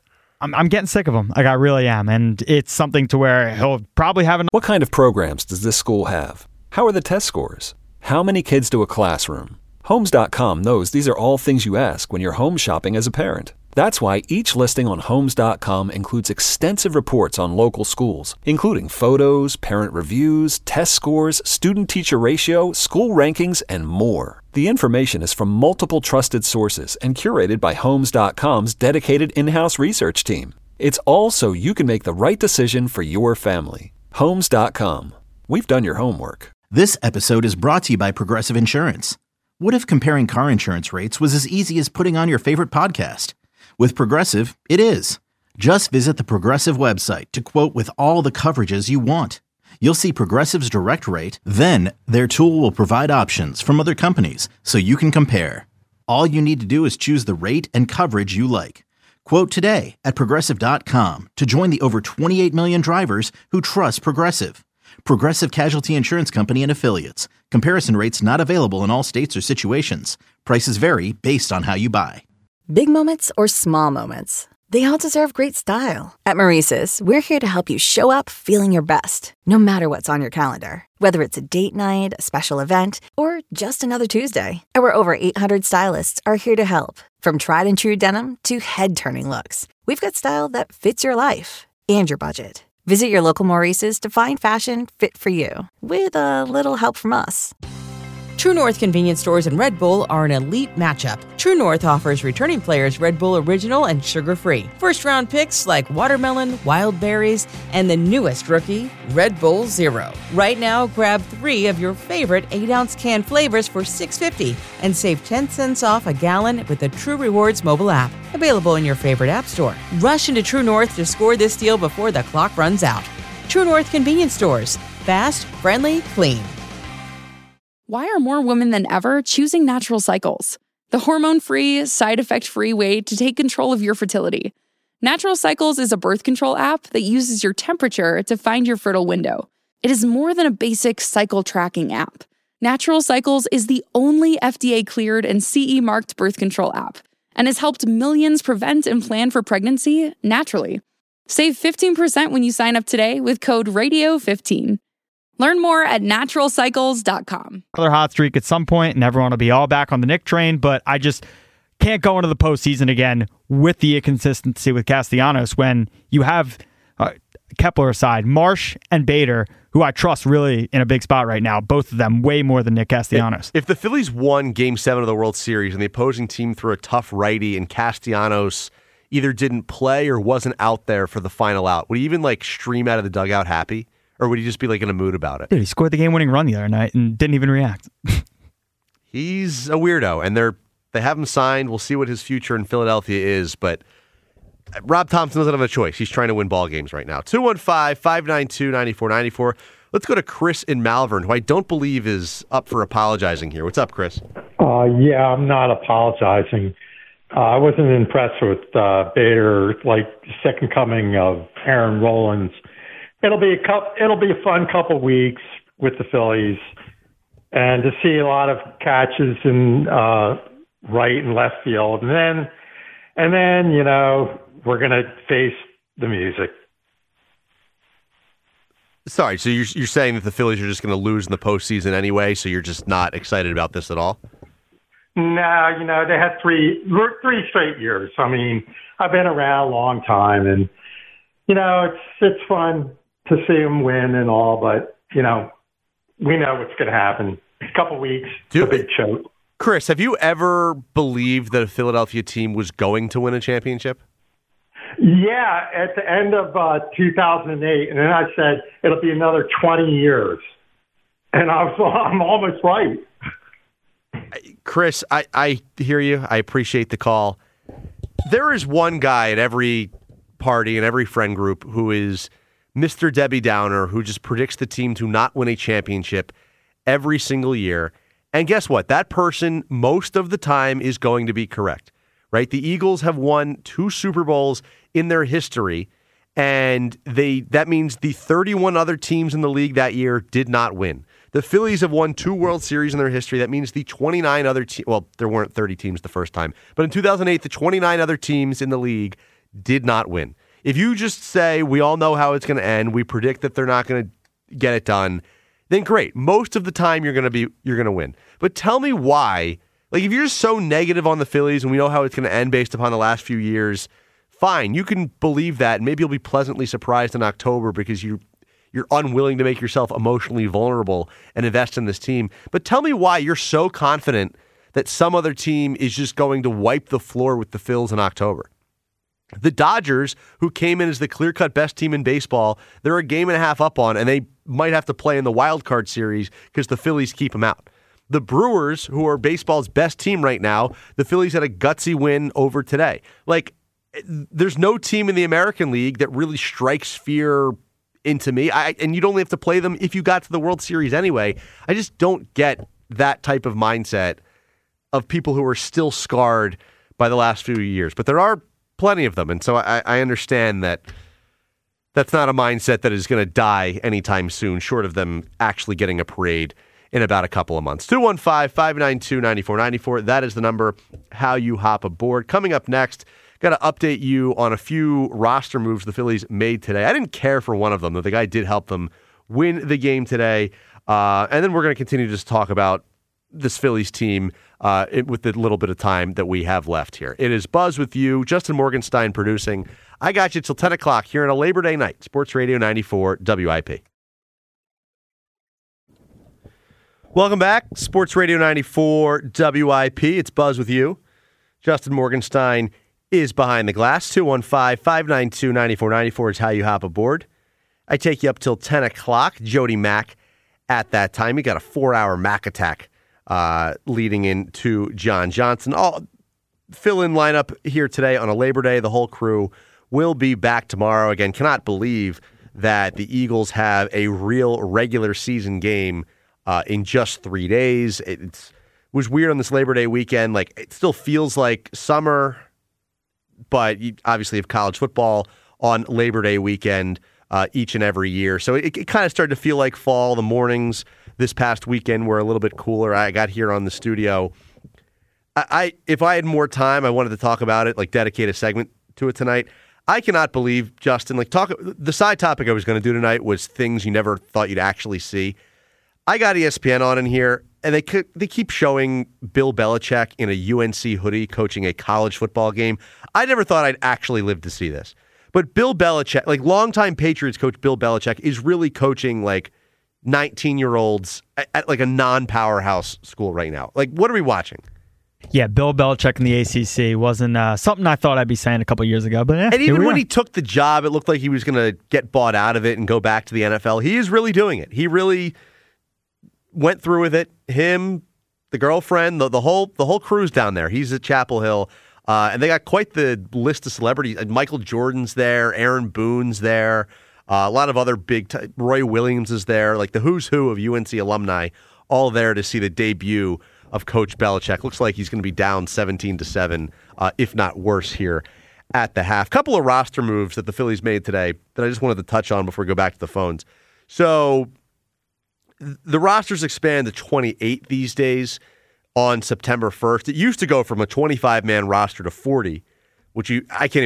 I'm getting sick of him. Like, I really am, and it's something to where he'll probably have What kind of programs does this school have? How are the test scores? How many kids do a classroom? Homes.com knows these are all things you ask when you're home shopping as a parent. That's why each listing on Homes.com includes extensive reports on local schools, including photos, parent reviews, test scores, student-teacher ratio, school rankings, and more. The information is from multiple trusted sources and curated by Homes.com's dedicated in-house research team. It's all so you can make the right decision for your family. Homes.com. We've done your homework. This episode is brought to you by Progressive Insurance. What if comparing car insurance rates was as easy as putting on your favorite podcast? With Progressive, it is. Just visit the Progressive website to quote with all the coverages you want. You'll see Progressive's direct rate, then their tool will provide options from other companies so you can compare. All you need to do is choose the rate and coverage you like. Quote today at Progressive.com to join the over 28 million drivers who trust Progressive. Progressive Casualty Insurance Company and Affiliates. Comparison rates not available in all states or situations. Prices vary based on how you buy. Big moments or small moments, they all deserve great style. At Maurice's, we're here to help you show up feeling your best, no matter what's on your calendar. Whether it's a date night, a special event, or just another Tuesday, our over 800 stylists are here to help. From tried and true denim to head-turning looks, we've got style that fits your life and your budget. Visit your local Maurice's to find fashion fit for you, with a little help from us. True North convenience stores and Red Bull are an elite matchup. True North offers returning players Red Bull Original and sugar-free. First-round picks like watermelon, wild berries, and the newest rookie, Red Bull Zero. Right now, grab 3 of your favorite 8-ounce can flavors for $6.50 and save 10 cents off a gallon with the True Rewards mobile app. Available in your favorite app store. Rush into True North to score this deal before the clock runs out. True North convenience stores. Fast, friendly, clean. Why are more women than ever choosing Natural Cycles? The hormone-free, side-effect-free way to take control of your fertility. Natural Cycles is a birth control app that uses your temperature to find your fertile window. It is more than a basic cycle tracking app. Natural Cycles is the only FDA-cleared and CE-marked birth control app and has helped millions prevent and plan for pregnancy naturally. Save 15% when you sign up today with code RADIO15. Learn more at naturalcycles.com. Another hot streak at some point, and everyone will be all back on the Nick train, but I just can't go into the postseason again with the inconsistency with Castellanos when you have Kepler aside, Marsh and Bader, who I trust really in a big spot right now, both of them way more than Nick Castellanos. If the Phillies won Game 7 of the World Series and the opposing team threw a tough righty and Castellanos either didn't play or wasn't out there for the final out, would he even stream out of the dugout happy? Or would he just be in a mood about it? Dude, he scored the game-winning run the other night and didn't even react. He's a weirdo, and they have him signed. We'll see what his future in Philadelphia is, but Rob Thompson doesn't have a choice. He's trying to win ball games right now. 215-592-9494. Let's go to Chris in Malvern, who I don't believe is up for apologizing here. What's up, Chris? Yeah, I'm not apologizing. I wasn't impressed with Bader, second coming of Aaron Rollins. It'll be a fun couple weeks with the Phillies, and to see a lot of catches in right and left field, and then we're gonna face the music. Sorry, so you're saying that the Phillies are just going to lose in the postseason anyway, so you're just not excited about this at all? No, they had three straight years. I mean, I've been around a long time, and it's fun to see them win and all, but we know what's going to happen. A couple weeks, a big choke. Chris, have you ever believed that a Philadelphia team was going to win a championship? Yeah, at the end of 2008, and then I said it'll be another 20 years, and I'm almost right. Chris, I hear you. I appreciate the call. There is one guy at every party and every friend group who is Mr. Debbie Downer, who just predicts the team to not win a championship every single year. And guess what? That person, most of the time, is going to be correct, right? The Eagles have won 2 Super Bowls in their history, and that means the 31 other teams in the league that year did not win. The Phillies have won 2 World Series in their history. That means the 29 other teams, well, there weren't 30 teams the first time, but in 2008, the 29 other teams in the league did not win. If you just say, we all know how it's going to end, we predict that they're not going to get it done, then great. Most of the time you're going to win. But tell me why. If you're so negative on the Phillies and we know how it's going to end based upon the last few years, fine, you can believe that, and maybe you'll be pleasantly surprised in October because you're unwilling to make yourself emotionally vulnerable and invest in this team. But tell me why you're so confident that some other team is just going to wipe the floor with the Phils in October. The Dodgers, who came in as the clear-cut best team in baseball, they're a game and a half up on, and they might have to play in the wild card series because the Phillies keep them out. The Brewers, who are baseball's best team right now, the Phillies had a gutsy win over today. There's no team in the American League that really strikes fear into me. And you'd only have to play them if you got to the World Series anyway. I just don't get that type of mindset of people who are still scarred by the last few years. But there are plenty of them, and so I understand that that's not a mindset that is going to die anytime soon, short of them actually getting a parade in about a couple of months. 215-592-9494. That is the number, how you hop aboard. Coming up next, got to update you on a few roster moves the Phillies made today. I didn't care for one of them, though the guy did help them win the game today. And then we're going to continue to just talk about this Phillies team with the little bit of time that we have left here. It is Buzz with you, Justin Morgenstein producing. I got you till 10 o'clock here on a Labor Day night, Sports Radio 94 WIP. Welcome back, Sports Radio 94 WIP. It's Buzz with you. Justin Morgenstein is behind the glass. 215-592-9494 is how you hop aboard. I take you up till 10 o'clock. Jody Mack at that time. We got a 4-hour Mack attack leading into John Johnson. Fill-in lineup here today on a Labor Day. The whole crew will be back tomorrow. Again, cannot believe that the Eagles have a real regular season game in just 3 days. It was weird on this Labor Day weekend. It still feels like summer, but you obviously have college football on Labor Day weekend each and every year. So it kind of started to feel like fall. The mornings this past weekend were a little bit cooler. I got here on the studio. If I had more time, I wanted to talk about it, dedicate a segment to it tonight. I cannot believe, Justin, the side topic I was going to do tonight was things you never thought you'd actually see. I got ESPN on in here, and they keep showing Bill Belichick in a UNC hoodie coaching a college football game. I never thought I'd actually live to see this. But Bill Belichick, like longtime Patriots coach Bill Belichick, is really coaching like 19-year-olds at like a non-powerhouse school right now. Like, what are we watching? Yeah, Bill Belichick in the ACC wasn't something I thought I'd be saying a couple years ago. But and even when he took the job, it looked like he was going to get bought out of it and go back to the NFL. He is really doing it. He really went through with it. Him, the girlfriend, the whole crew's down there. He's at Chapel Hill. And they got quite the list of celebrities. Michael Jordan's there. Aaron Boone's there. A lot of other Roy Williams is there. Like the who's who of UNC alumni, all there to see the debut of Coach Belichick. Looks like he's going to be down 17-7, if not worse here at the half. Couple of roster moves that the Phillies made today that I just wanted to touch on before we go back to the phones. So the rosters expand to 28 these days. On September 1st. It used to go from a 25-man roster to 40, which I can't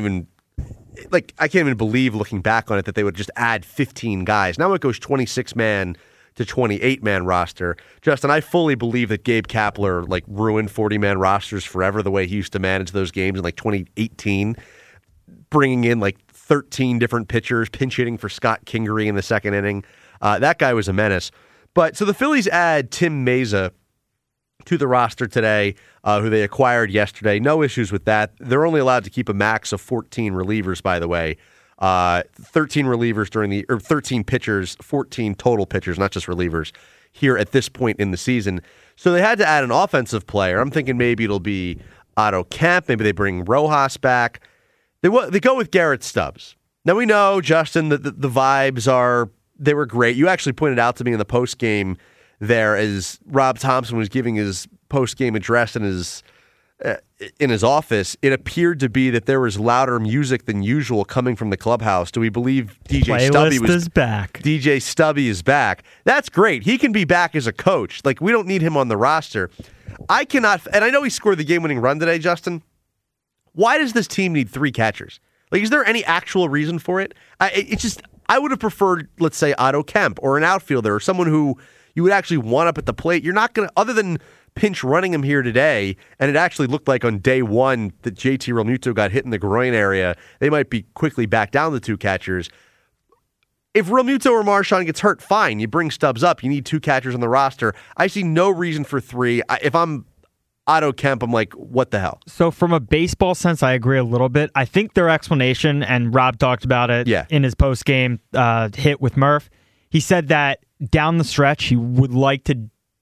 even believe looking back on it that they would just add 15 guys. Now it goes 26-man to 28-man roster. Justin, I fully believe that Gabe Kapler like ruined 40-man rosters forever the way he used to manage those games in like 2018, bringing in like 13 different pitchers, pinch hitting for Scott Kingery in the second inning. That guy was a menace. But so the Phillies add Tim Mesa to the roster today, who they acquired yesterday. No issues with that. They're only allowed to keep a max of 14 relievers, by the way. 13 relievers 13 pitchers, 14 total pitchers, not just relievers, here at this point in the season. So they had to add an offensive player. I'm thinking maybe it'll be Otto Kemp. Maybe they bring Rojas back. They go with Garrett Stubbs. Now we know, Justin, that the vibes they were great. You actually pointed out to me in the post game there as Rob Thompson was giving his post-game address in his office, it appeared to be that there was louder music than usual coming from the clubhouse. Do we believe DJ Stubby is back? DJ Stubby is back. That's great. He can be back as a coach. Like, we don't need him on the roster. I cannot, and I know he scored the game-winning run today, Justin. Why does this team need 3 catchers? Like, is there any actual reason for it? I would have preferred, let's say, Otto Kemp or an outfielder or someone who you would actually want up at the plate. You're not going to, other than pinch running him here today, and it actually looked like on day one that JT Realmuto got hit in the groin area, they might be quickly back down the 2 catchers. If Realmuto or Marchand gets hurt, fine. You bring Stubbs up. You need 2 catchers on the roster. I see no reason for 3. If I'm Otto Kemp, I'm like, what the hell? So from a baseball sense, I agree a little bit. I think their explanation, and Rob talked about it in his post-game hit with Murph, he said that down the stretch, he would like to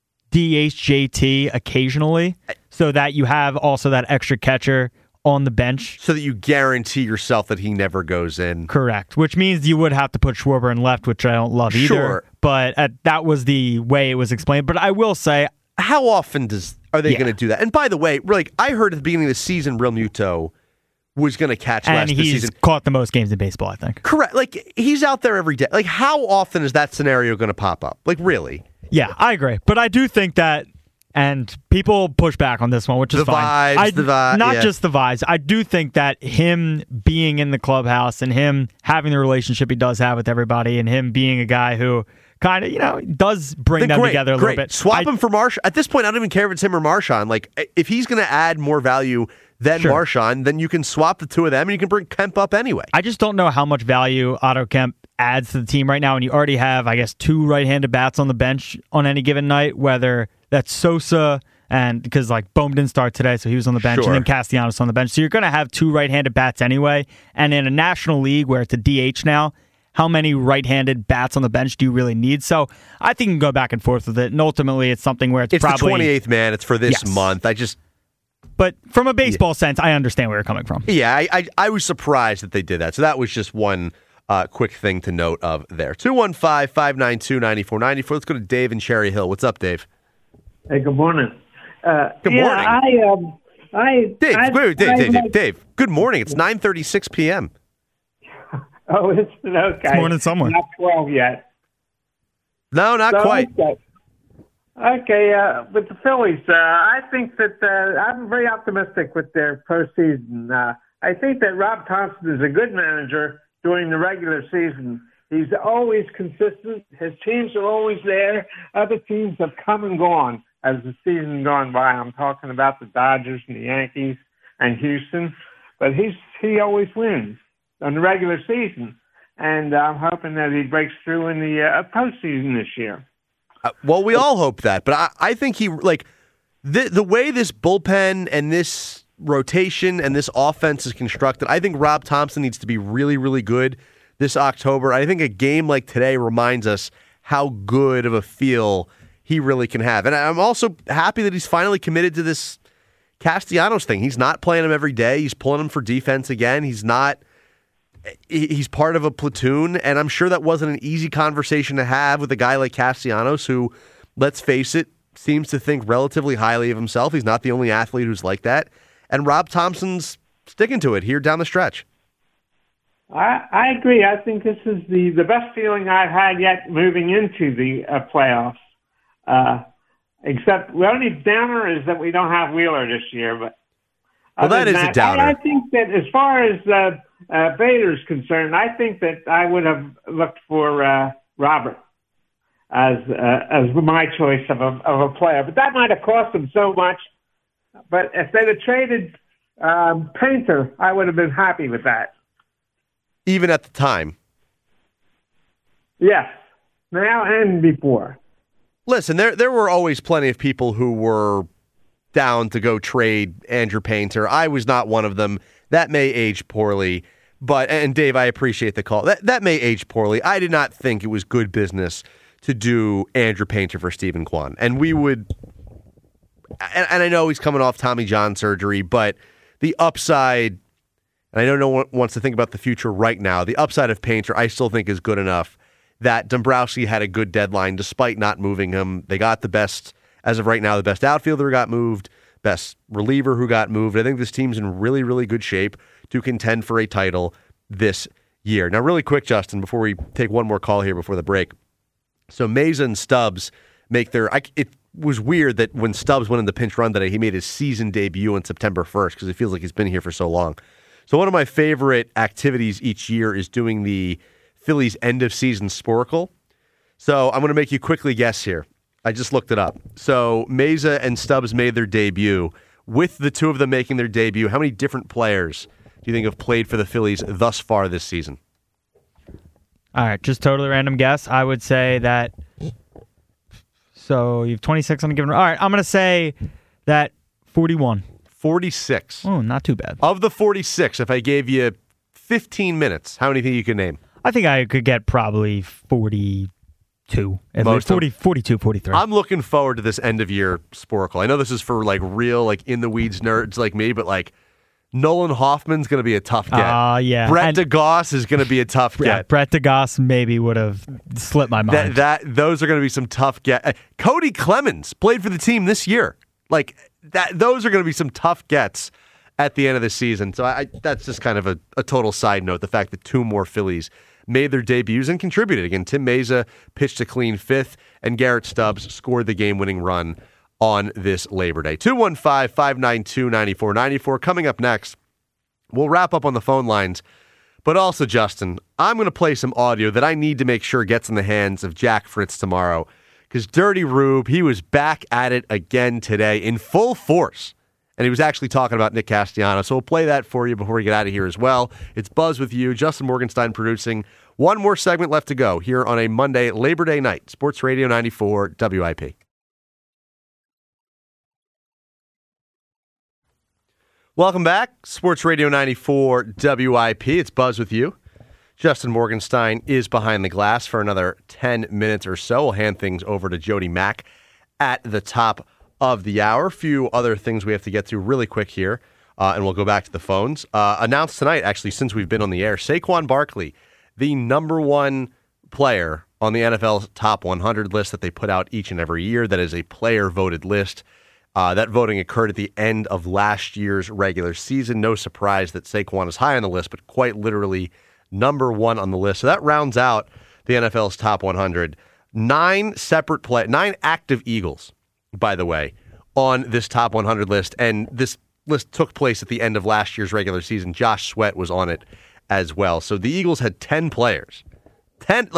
DH JT occasionally so that you have also that extra catcher on the bench. So that you guarantee yourself that he never goes in. Correct. Which means you would have to put Schwarber in left, which I don't love either. Sure. But that was the way it was explained. But I will say, how often are they going to do that? And by the way, I heard at the beginning of the season, Realmuto was going to catch last this season. And he's caught the most games in baseball, I think. Correct. Like, he's out there every day. Like, how often is that scenario going to pop up? Like, really? Yeah, I agree. But I do think that, and people push back on this one, which is fine. Not just the vibes. I do think that him being in the clubhouse and him having the relationship he does have with everybody and him being a guy who kind of, does bring them together a little bit. Swap him for Marchand. At this point, I don't even care if it's him or Marchand. Like, if he's going to add more value than Marchand, then you can swap the 2 of them and you can bring Kemp up anyway. I just don't know how much value Otto Kemp adds to the team right now, and you already have, I guess, 2 right-handed bats on the bench on any given night, whether that's Sosa, and because Bohm didn't start today, so he was on the bench, and then Castellanos on the bench. So you're going to have 2 right-handed bats anyway, and in a national league where it's a DH now, how many right-handed bats on the bench do you really need? So I think you can go back and forth with it, and ultimately it's something where it's probably... It's the 28th man. It's for this month. But from a baseball sense, I understand where you're coming from. Yeah, I was surprised that they did that. So that was just one quick thing to note of there. 215-592-9494. Let's go to Dave in Cherry Hill. What's up, Dave? Hey, good morning. Good morning. Dave. Good morning. It's 9:36 p.m. Oh, it's okay. It's morning somewhere. Not 12 yet. No, not quite. Okay, with the Phillies, I think that I'm very optimistic with their postseason. I think that Rob Thompson is a good manager during the regular season. He's always consistent. His teams are always there. Other teams have come and gone as the season gone by. I'm talking about the Dodgers and the Yankees and Houston, but he always wins. on the regular season. And I'm hoping that he breaks through in the postseason this year. Well, we all hope that, but I think he the way this bullpen and this rotation and this offense is constructed. I think Rob Thomson needs to be really, really good this October. I think a game like today reminds us how good of a feel he really can have. And I'm also happy that he's finally committed to this Castellanos thing. He's not playing him every day. He's pulling him for defense again. He's part of a platoon, and I'm sure that wasn't an easy conversation to have with a guy like Castellanos who, let's face it, seems to think relatively highly of himself. He's not the only athlete who's like that. And Rob Thompson's sticking to it here down the stretch. I agree. I think this is the best feeling I've had yet moving into the playoffs. Except the only downer is that we don't have Wheeler this year. But that is a downer. I think that as far as Bader's concerned, I think that I would have looked for Robert as my choice of a player. But that might have cost him so much. But if they'd have traded Painter, I would have been happy with that. Even at the time. Yes, now and before. Listen, there were always plenty of people who were down to go trade Andrew Painter. I was not one of them. That may age poorly. And Dave, I appreciate the call. That may age poorly. I did not think it was good business to do Andrew Painter for Stephen Kwan. And we would, and I know he's coming off Tommy John surgery, but the upside, and I know no one wants to think about the future right now, the upside of Painter I still think is good enough that Dombrowski had a good deadline despite not moving him. They got the best, as of right now, the best outfielder got moved, best reliever who got moved. I think this team's in really, really good shape to contend for a title this year. Now, really quick, Justin, before we take one more call here before the break. So Meza and Stubbs make their... it was weird that when Stubbs went in the pinch run today, he made his season debut on September 1st because it feels like he's been here for so long. So one of my favorite activities each year is doing the Phillies end-of-season Sporcle. So I'm going to make you quickly guess here. I just looked it up. So Meza and Stubbs made their debut. With the two of them making their debut, how many different players do you think have played for the Phillies thus far this season? All right, just totally random guess. I would say that... So you have 26 on a given... All right, I'm going to say that 41. 46. Oh, not too bad. Of the 46, if I gave you 15 minutes, how many do you think you could name? I think I could get probably 42. At least 42, 43. I'm looking forward to this end-of-year Sporcle. I know this is for real, in-the-weeds nerds like me, but Nolan Hoffman's going to be a tough get. Yeah. Brett DeGoss is going to be a tough get. Brett DeGoss maybe would have slipped my mind. Those are going to be some tough get. Cody Clemens played for the team this year. Those are going to be some tough gets at the end of the season. So that's just kind of a total side note, the fact that two more Phillies made their debuts and contributed. Again, Tim Meza pitched a clean fifth, and Garrett Stubbs scored the game-winning run on this Labor Day. 215-592-9494. Coming up next, we'll wrap up on the phone lines. But also, Justin, I'm going to play some audio that I need to make sure gets in the hands of Jack Fritz tomorrow. Because Dirty Rube, he was back at it again today in full force. And he was actually talking about Nick Castellanos. So we'll play that for you before we get out of here as well. It's Buzz with you, Justin Morgenstein producing. One more segment left to go here on a Monday, Labor Day night. Sports Radio 94 WIP. Welcome back. Sports Radio 94 WIP. It's Buzz with you. Justin Morgenstein is behind the glass for another 10 minutes or so. We'll hand things over to Jody Mack at the top of the hour. A few other things we have to get to really quick here, and we'll go back to the phones. Announced tonight, actually, since we've been on the air, Saquon Barkley, the number one player on the NFL's top 100 list that they put out each and every year. That is a player-voted list. That voting occurred at the end of last year's regular season. No surprise that Saquon is high on the list, but quite literally number one on the list. So that rounds out the NFL's top 100. 9 active Eagles, by the way, on this top 100 list. And this list took place at the end of last year's regular season. Josh Sweat was on it as well. So the Eagles had 10 players, 10%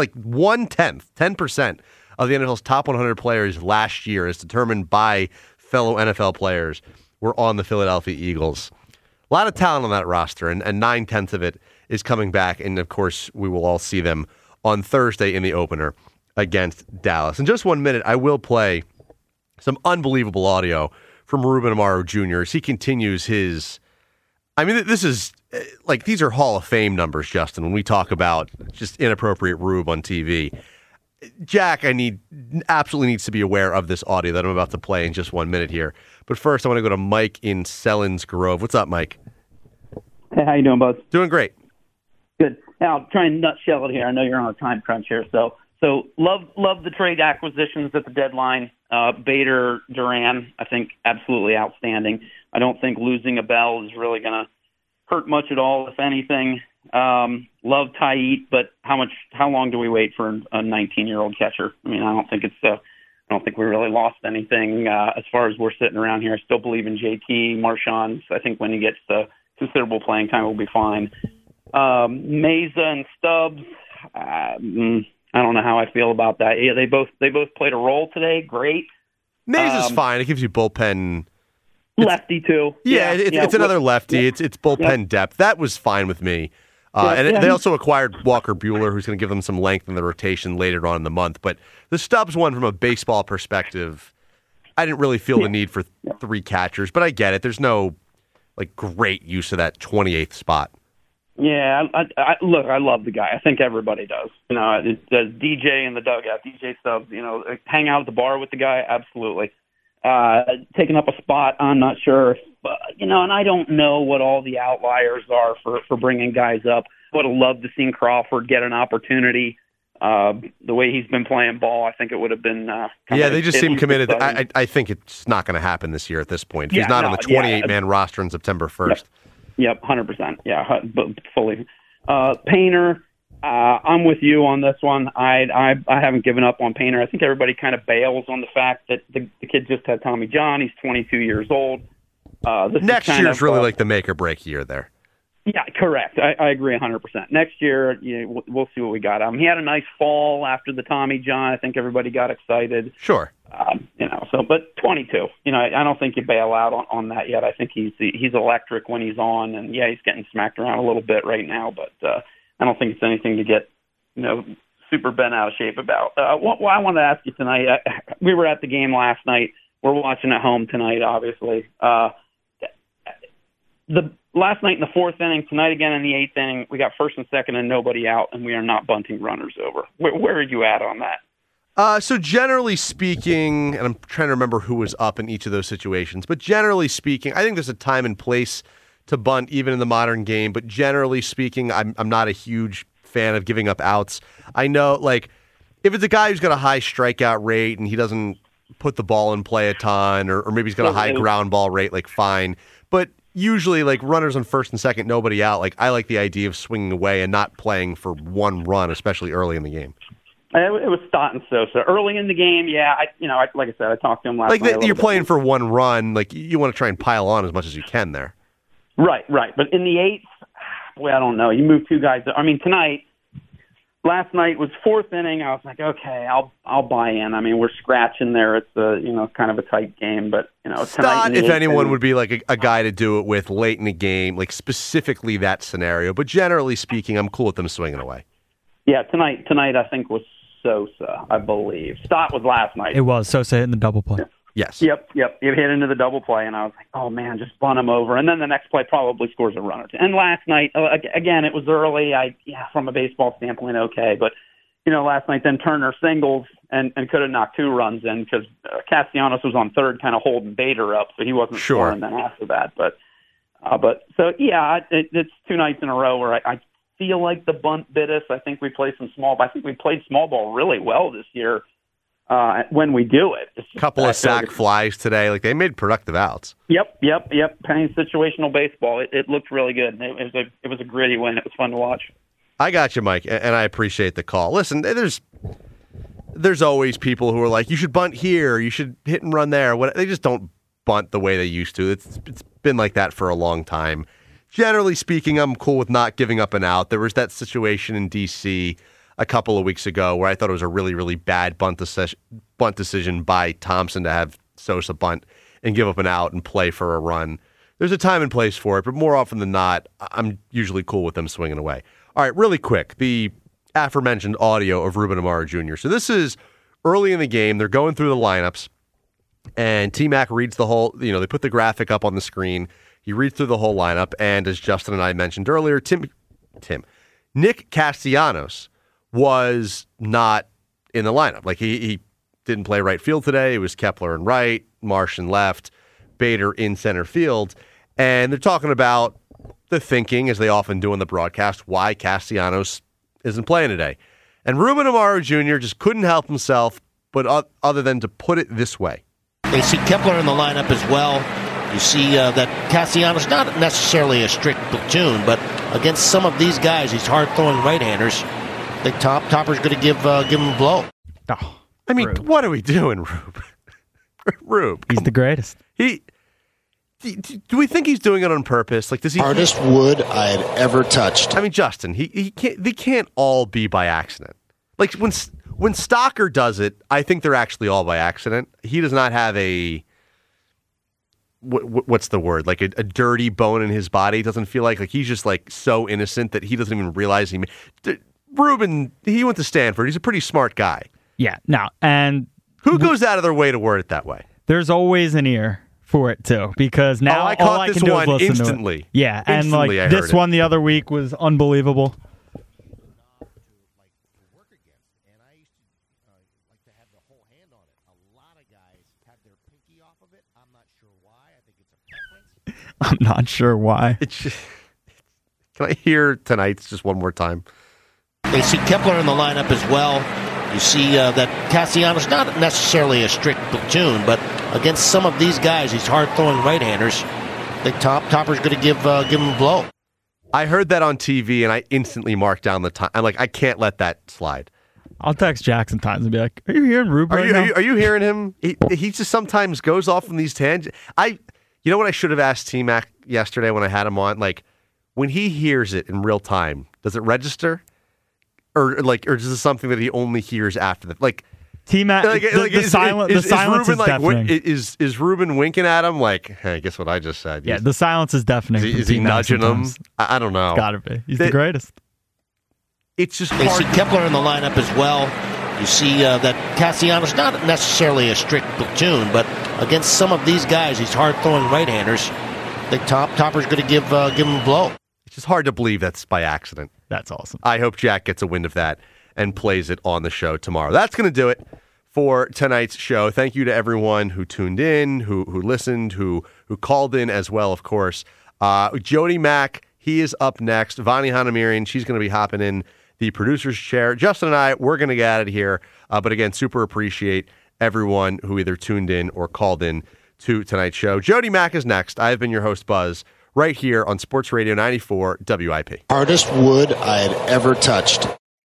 of the NFL's top 100 players last year, as determined by fellow NFL players, were on the Philadelphia Eagles. A lot of talent on that roster, and 9/10 of it is coming back. And, of course, we will all see them on Thursday in the opener against Dallas. In just 1 minute, I will play some unbelievable audio from Ruben Amaro Jr. as he continues his... I mean, this is... like, these are Hall of Fame numbers, Justin, when we talk about just inappropriate Rube on TV. Jack, absolutely needs to be aware of this audio that I'm about to play in just 1 minute here. But first, I want to go to Mike in Sellens Grove. What's up, Mike? Hey, how you doing, Buzz? Doing great. Good. Now, I'll try and nutshell it here. I know you're on a time crunch here. So love the trade acquisitions at the deadline. Bader, Duran, I think absolutely outstanding. I don't think losing a Bell is really going to hurt much at all, if anything. Love Tyit, but how long do we wait for a 19-year-old catcher? I mean, I don't think we really lost anything as far as we're sitting around here. I still believe in JT Marchand. I think when he gets considerable playing time, we'll be fine. Meza and Stubbs, I don't know how I feel about that. Yeah, they both played a role today. Great. Meza's fine. It gives you bullpen. Lefty too. Yeah, it's another lefty. Yeah. It's bullpen depth. That was fine with me. They also acquired Walker Buehler, who's going to give them some length in the rotation later on in the month. But the Stubbs one, from a baseball perspective, I didn't really feel the need for three catchers. But I get it. There's no great use of that 28th spot. Yeah, look, I love the guy. I think everybody does. Does DJ in the dugout, DJ Stubbs, hang out at the bar with the guy? Absolutely. Taking up a spot, I'm not sure. And I don't know what all the outliers are for bringing guys up. I would have loved to see Crawford get an opportunity. The way he's been playing ball, I think it would have been... they just seem committed. I think it's not going to happen this year at this point. He's not on the 28-man roster on September 1st. Yep, 100%. Yeah, fully. Painter, I'm with you on this one. I haven't given up on Painter. I think everybody kind of bails on the fact that the kid just had Tommy John. He's 22 years old. Next year is really like the make or break year there. Yeah, correct. I agree 100%. Next year, we'll see what we got. He had a nice fall after the Tommy John. I think everybody got excited. Sure. But 22. I don't think you bail out on that yet. I think he's electric when he's on, and he's getting smacked around a little bit right now. But I don't think it's anything to get super bent out of shape about. What I wanted to ask you tonight. We were at the game last night. We're watching at home tonight, obviously. The last night in the fourth inning, tonight again in the eighth inning, we got first and second and nobody out, and we are not bunting runners over. Where are you at on that? So generally speaking, and I'm trying to remember who was up in each of those situations, but generally speaking, I think there's a time and place to bunt even in the modern game, but generally speaking, I'm not a huge fan of giving up outs. I know, if it's a guy who's got a high strikeout rate and he doesn't put the ball in play a ton, or maybe he's got a high ground ball rate, fine. But usually, runners on first and second, nobody out, I like the idea of swinging away and not playing for one run, especially early in the game. It was Stott and Sosa. Early in the game, like I said, I talked to him last night. You're playing for one run, you want to try and pile on as much as you can there. Right. But in the eighth, I don't know. You move two guys. Last night was fourth inning. I was like, okay, I'll buy in. We're scratching there. It's kind of a tight game, but Stott, if anyone, would be a guy to do it with late in the game, specifically that scenario. But generally speaking, I'm cool with them swinging away. Yeah, tonight I think was Sosa, I believe. Stott was last night. It was Sosa hitting the double play. Yeah. Yes. Yep. He hit into the double play, and I was like, oh, man, just bunt him over. And then the next play probably scores a run or two. And last night, again, it was early. From a baseball standpoint, okay. But, last night then Turner singles and could have knocked two runs in because Castellanos was on third kind of holding Bader up, so he wasn't scoring then after that. It's two nights in a row where I feel like the bunt bit us. I think we played some small ball. I think we played small ball really well this year. When we do it. A couple of sac flies today. They made productive outs. Yep. Playing situational baseball. It looked really good. It was a gritty win. It was fun to watch. I got you, Mike, and I appreciate the call. Listen, there's always people who are like, you should bunt here, you should hit and run there. They just don't bunt the way they used to. It's been like that for a long time. Generally speaking, I'm cool with not giving up an out. There was that situation in D.C. a couple of weeks ago where I thought it was a really, really bad bunt decision by Thompson to have Sosa bunt and give up an out and play for a run. there's a time and place for it, but more often than not, I'm usually cool with them swinging away. All right, really quick, the aforementioned audio of Ruben Amaro Jr. So this is early in the game. They're going through the lineups, and T-Mac reads the whole, they put the graphic up on the screen. He reads through the whole lineup, and as Justin and I mentioned earlier, Nick Castellanos was not in the lineup. Like, he didn't play right field today. It was Kepler in right, Marsh in left, Bader in center field. And they're talking about the thinking, as they often do in the broadcast, why Castellanos isn't playing today. And Ruben Amaro Jr. just couldn't help himself, but other than to put it this way. They see Kepler in the lineup as well. You see that Castellanos, not necessarily a strict platoon, but against some of these guys, these hard-throwing right-handers, the Topper's going to give him a blow. Oh, I mean, Rube. What are we doing, Rube? Rube, he's the greatest. Do we think he's doing it on purpose? Like, does he? Hardest wood I had ever touched. I mean, Justin, he can't. They can't all be by accident. Like when Stocker does it, I think they're actually all by accident. He does not have a what's the word? Like a dirty bone in his body. It doesn't feel like he's just like so innocent that he doesn't even realize he. Ruben, he went to Stanford. He's a pretty smart guy. Yeah. No, and who goes out of their way to word it that way? There's always an ear for it too, because now I caught this can do one is listen instantly. To it. Yeah, instantly, and this one the other week was unbelievable. I'm not sure why. Can I hear tonight's just one more time? They see Kepler in the lineup as well. You see that Castellanos, not necessarily a strict platoon, but against some of these guys, these hard-throwing right-handers, the Topper's going to give him a blow. I heard that on TV, and I instantly marked down the time. I'm like, I can't let that slide. I'll text Jackson times and be like, "Are you hearing Ruben? Are you hearing him? He just sometimes goes off on these tangents. You know what I should have asked T-Mac yesterday when I had him on? Like, when he hears it in real time, does it register? Or is this something that he only hears after that? Like, T-Mac, the silence is deafening. Is Ruben winking at him? Like, hey, guess what I just said? Yeah, the silence is deafening. Is he nudging him? I don't know. It's got to be. He's the greatest. It's just they see Kepler in the lineup as well. You see that Castellanos, not necessarily a strict platoon, but against some of these guys, these hard-throwing right-handers, the Topper's going to give him a blow. It's just hard to believe that's by accident. That's awesome. I hope Jack gets a wind of that and plays it on the show tomorrow. That's going to do it for tonight's show. Thank you to everyone who tuned in, who listened, who called in as well, of course. Jody Mack, he is up next. Vani Hanamirian, she's going to be hopping in the producer's chair. Justin and I, we're going to get out of here. But again, super appreciate everyone who either tuned in or called in to tonight's show. Jody Mack is next. I've been your host, Buzz, right here on Sports Radio 94 WIP. Hardest wood I had ever touched.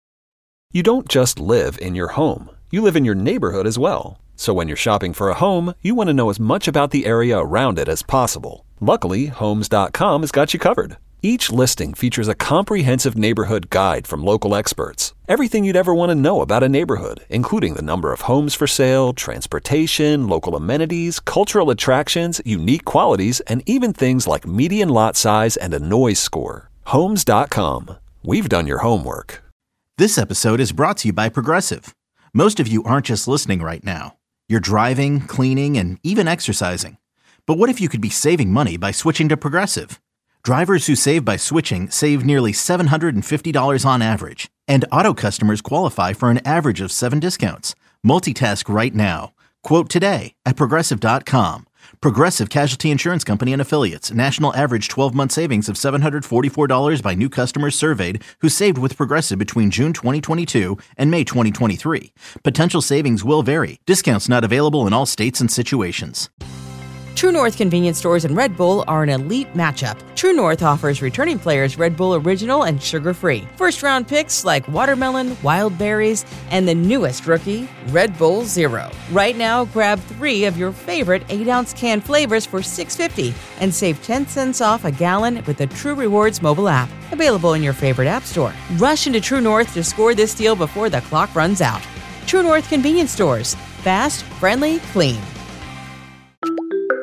You don't just live in your home. You live in your neighborhood as well. So when you're shopping for a home, you want to know as much about the area around it as possible. Luckily, Homes.com has got you covered. Each listing features a comprehensive neighborhood guide from local experts. Everything you'd ever want to know about a neighborhood, including the number of homes for sale, transportation, local amenities, cultural attractions, unique qualities, and even things like median lot size and a noise score. Homes.com. We've done your homework. This episode is brought to you by Progressive. Most of you aren't just listening right now. You're driving, cleaning, and even exercising. But what if you could be saving money by switching to Progressive? Drivers who save by switching save nearly $750 on average, and auto customers qualify for an average of 7 discounts. Multitask right now. Quote today at Progressive.com. Progressive Casualty Insurance Company and Affiliates. National average 12-month savings of $744 by new customers surveyed who saved with Progressive between June 2022 and May 2023. Potential savings will vary. Discounts not available in all states and situations. True North convenience stores and Red Bull are an elite matchup. True North offers returning players Red Bull Original and sugar-free. First-round picks like watermelon, wild berries, and the newest rookie, Red Bull Zero. Right now, grab 3 of your favorite 8-ounce can flavors for $6.50 and save 10 cents off a gallon with the True Rewards mobile app. Available in your favorite app store. Rush into True North to score this deal before the clock runs out. True North convenience stores. Fast, friendly, clean.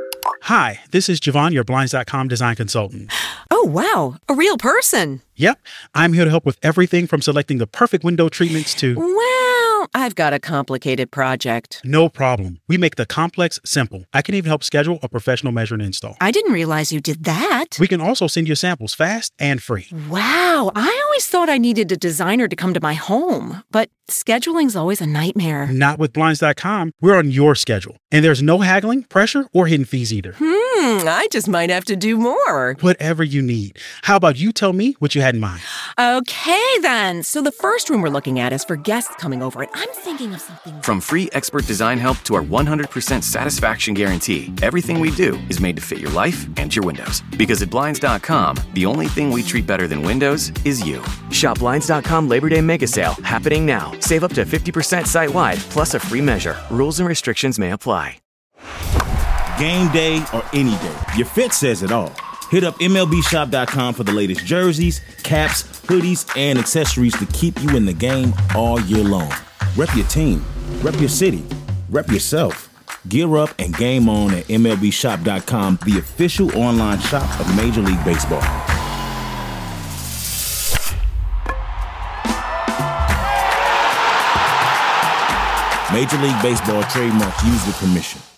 Hi, this is Javon, your Blinds.com design consultant. Oh, wow. A real person. Yep. I'm here to help with everything from selecting the perfect window treatments to... Well, I've got a complicated project. No problem. We make the complex simple. I can even help schedule a professional measure and install. I didn't realize you did that. We can also send you samples fast and free. Wow. I always thought I needed a designer to come to my home, but scheduling's always a nightmare. Not with Blinds.com. We're on your schedule. And there's no haggling, pressure, or hidden fees either. I just might have to do more. Whatever you need. How about you tell me what you had in mind? Okay, then. So the first room we're looking at is for guests coming over, and I'm thinking of something... From free expert design help to our 100% satisfaction guarantee, everything we do is made to fit your life and your windows. Because at Blinds.com, the only thing we treat better than windows is you. Shop Blinds.com Labor Day Mega Sale, happening now. Save up to 50% site-wide, plus a free measure. Rules and restrictions may apply. Game day or any day, your fit says it all. Hit up MLBshop.com for the latest jerseys, caps, hoodies, and accessories to keep you in the game all year long. Rep your team, rep your city, rep yourself. Gear up and game on at MLBshop.com, the official online shop of Major League Baseball. Major League Baseball trademarks used with permission.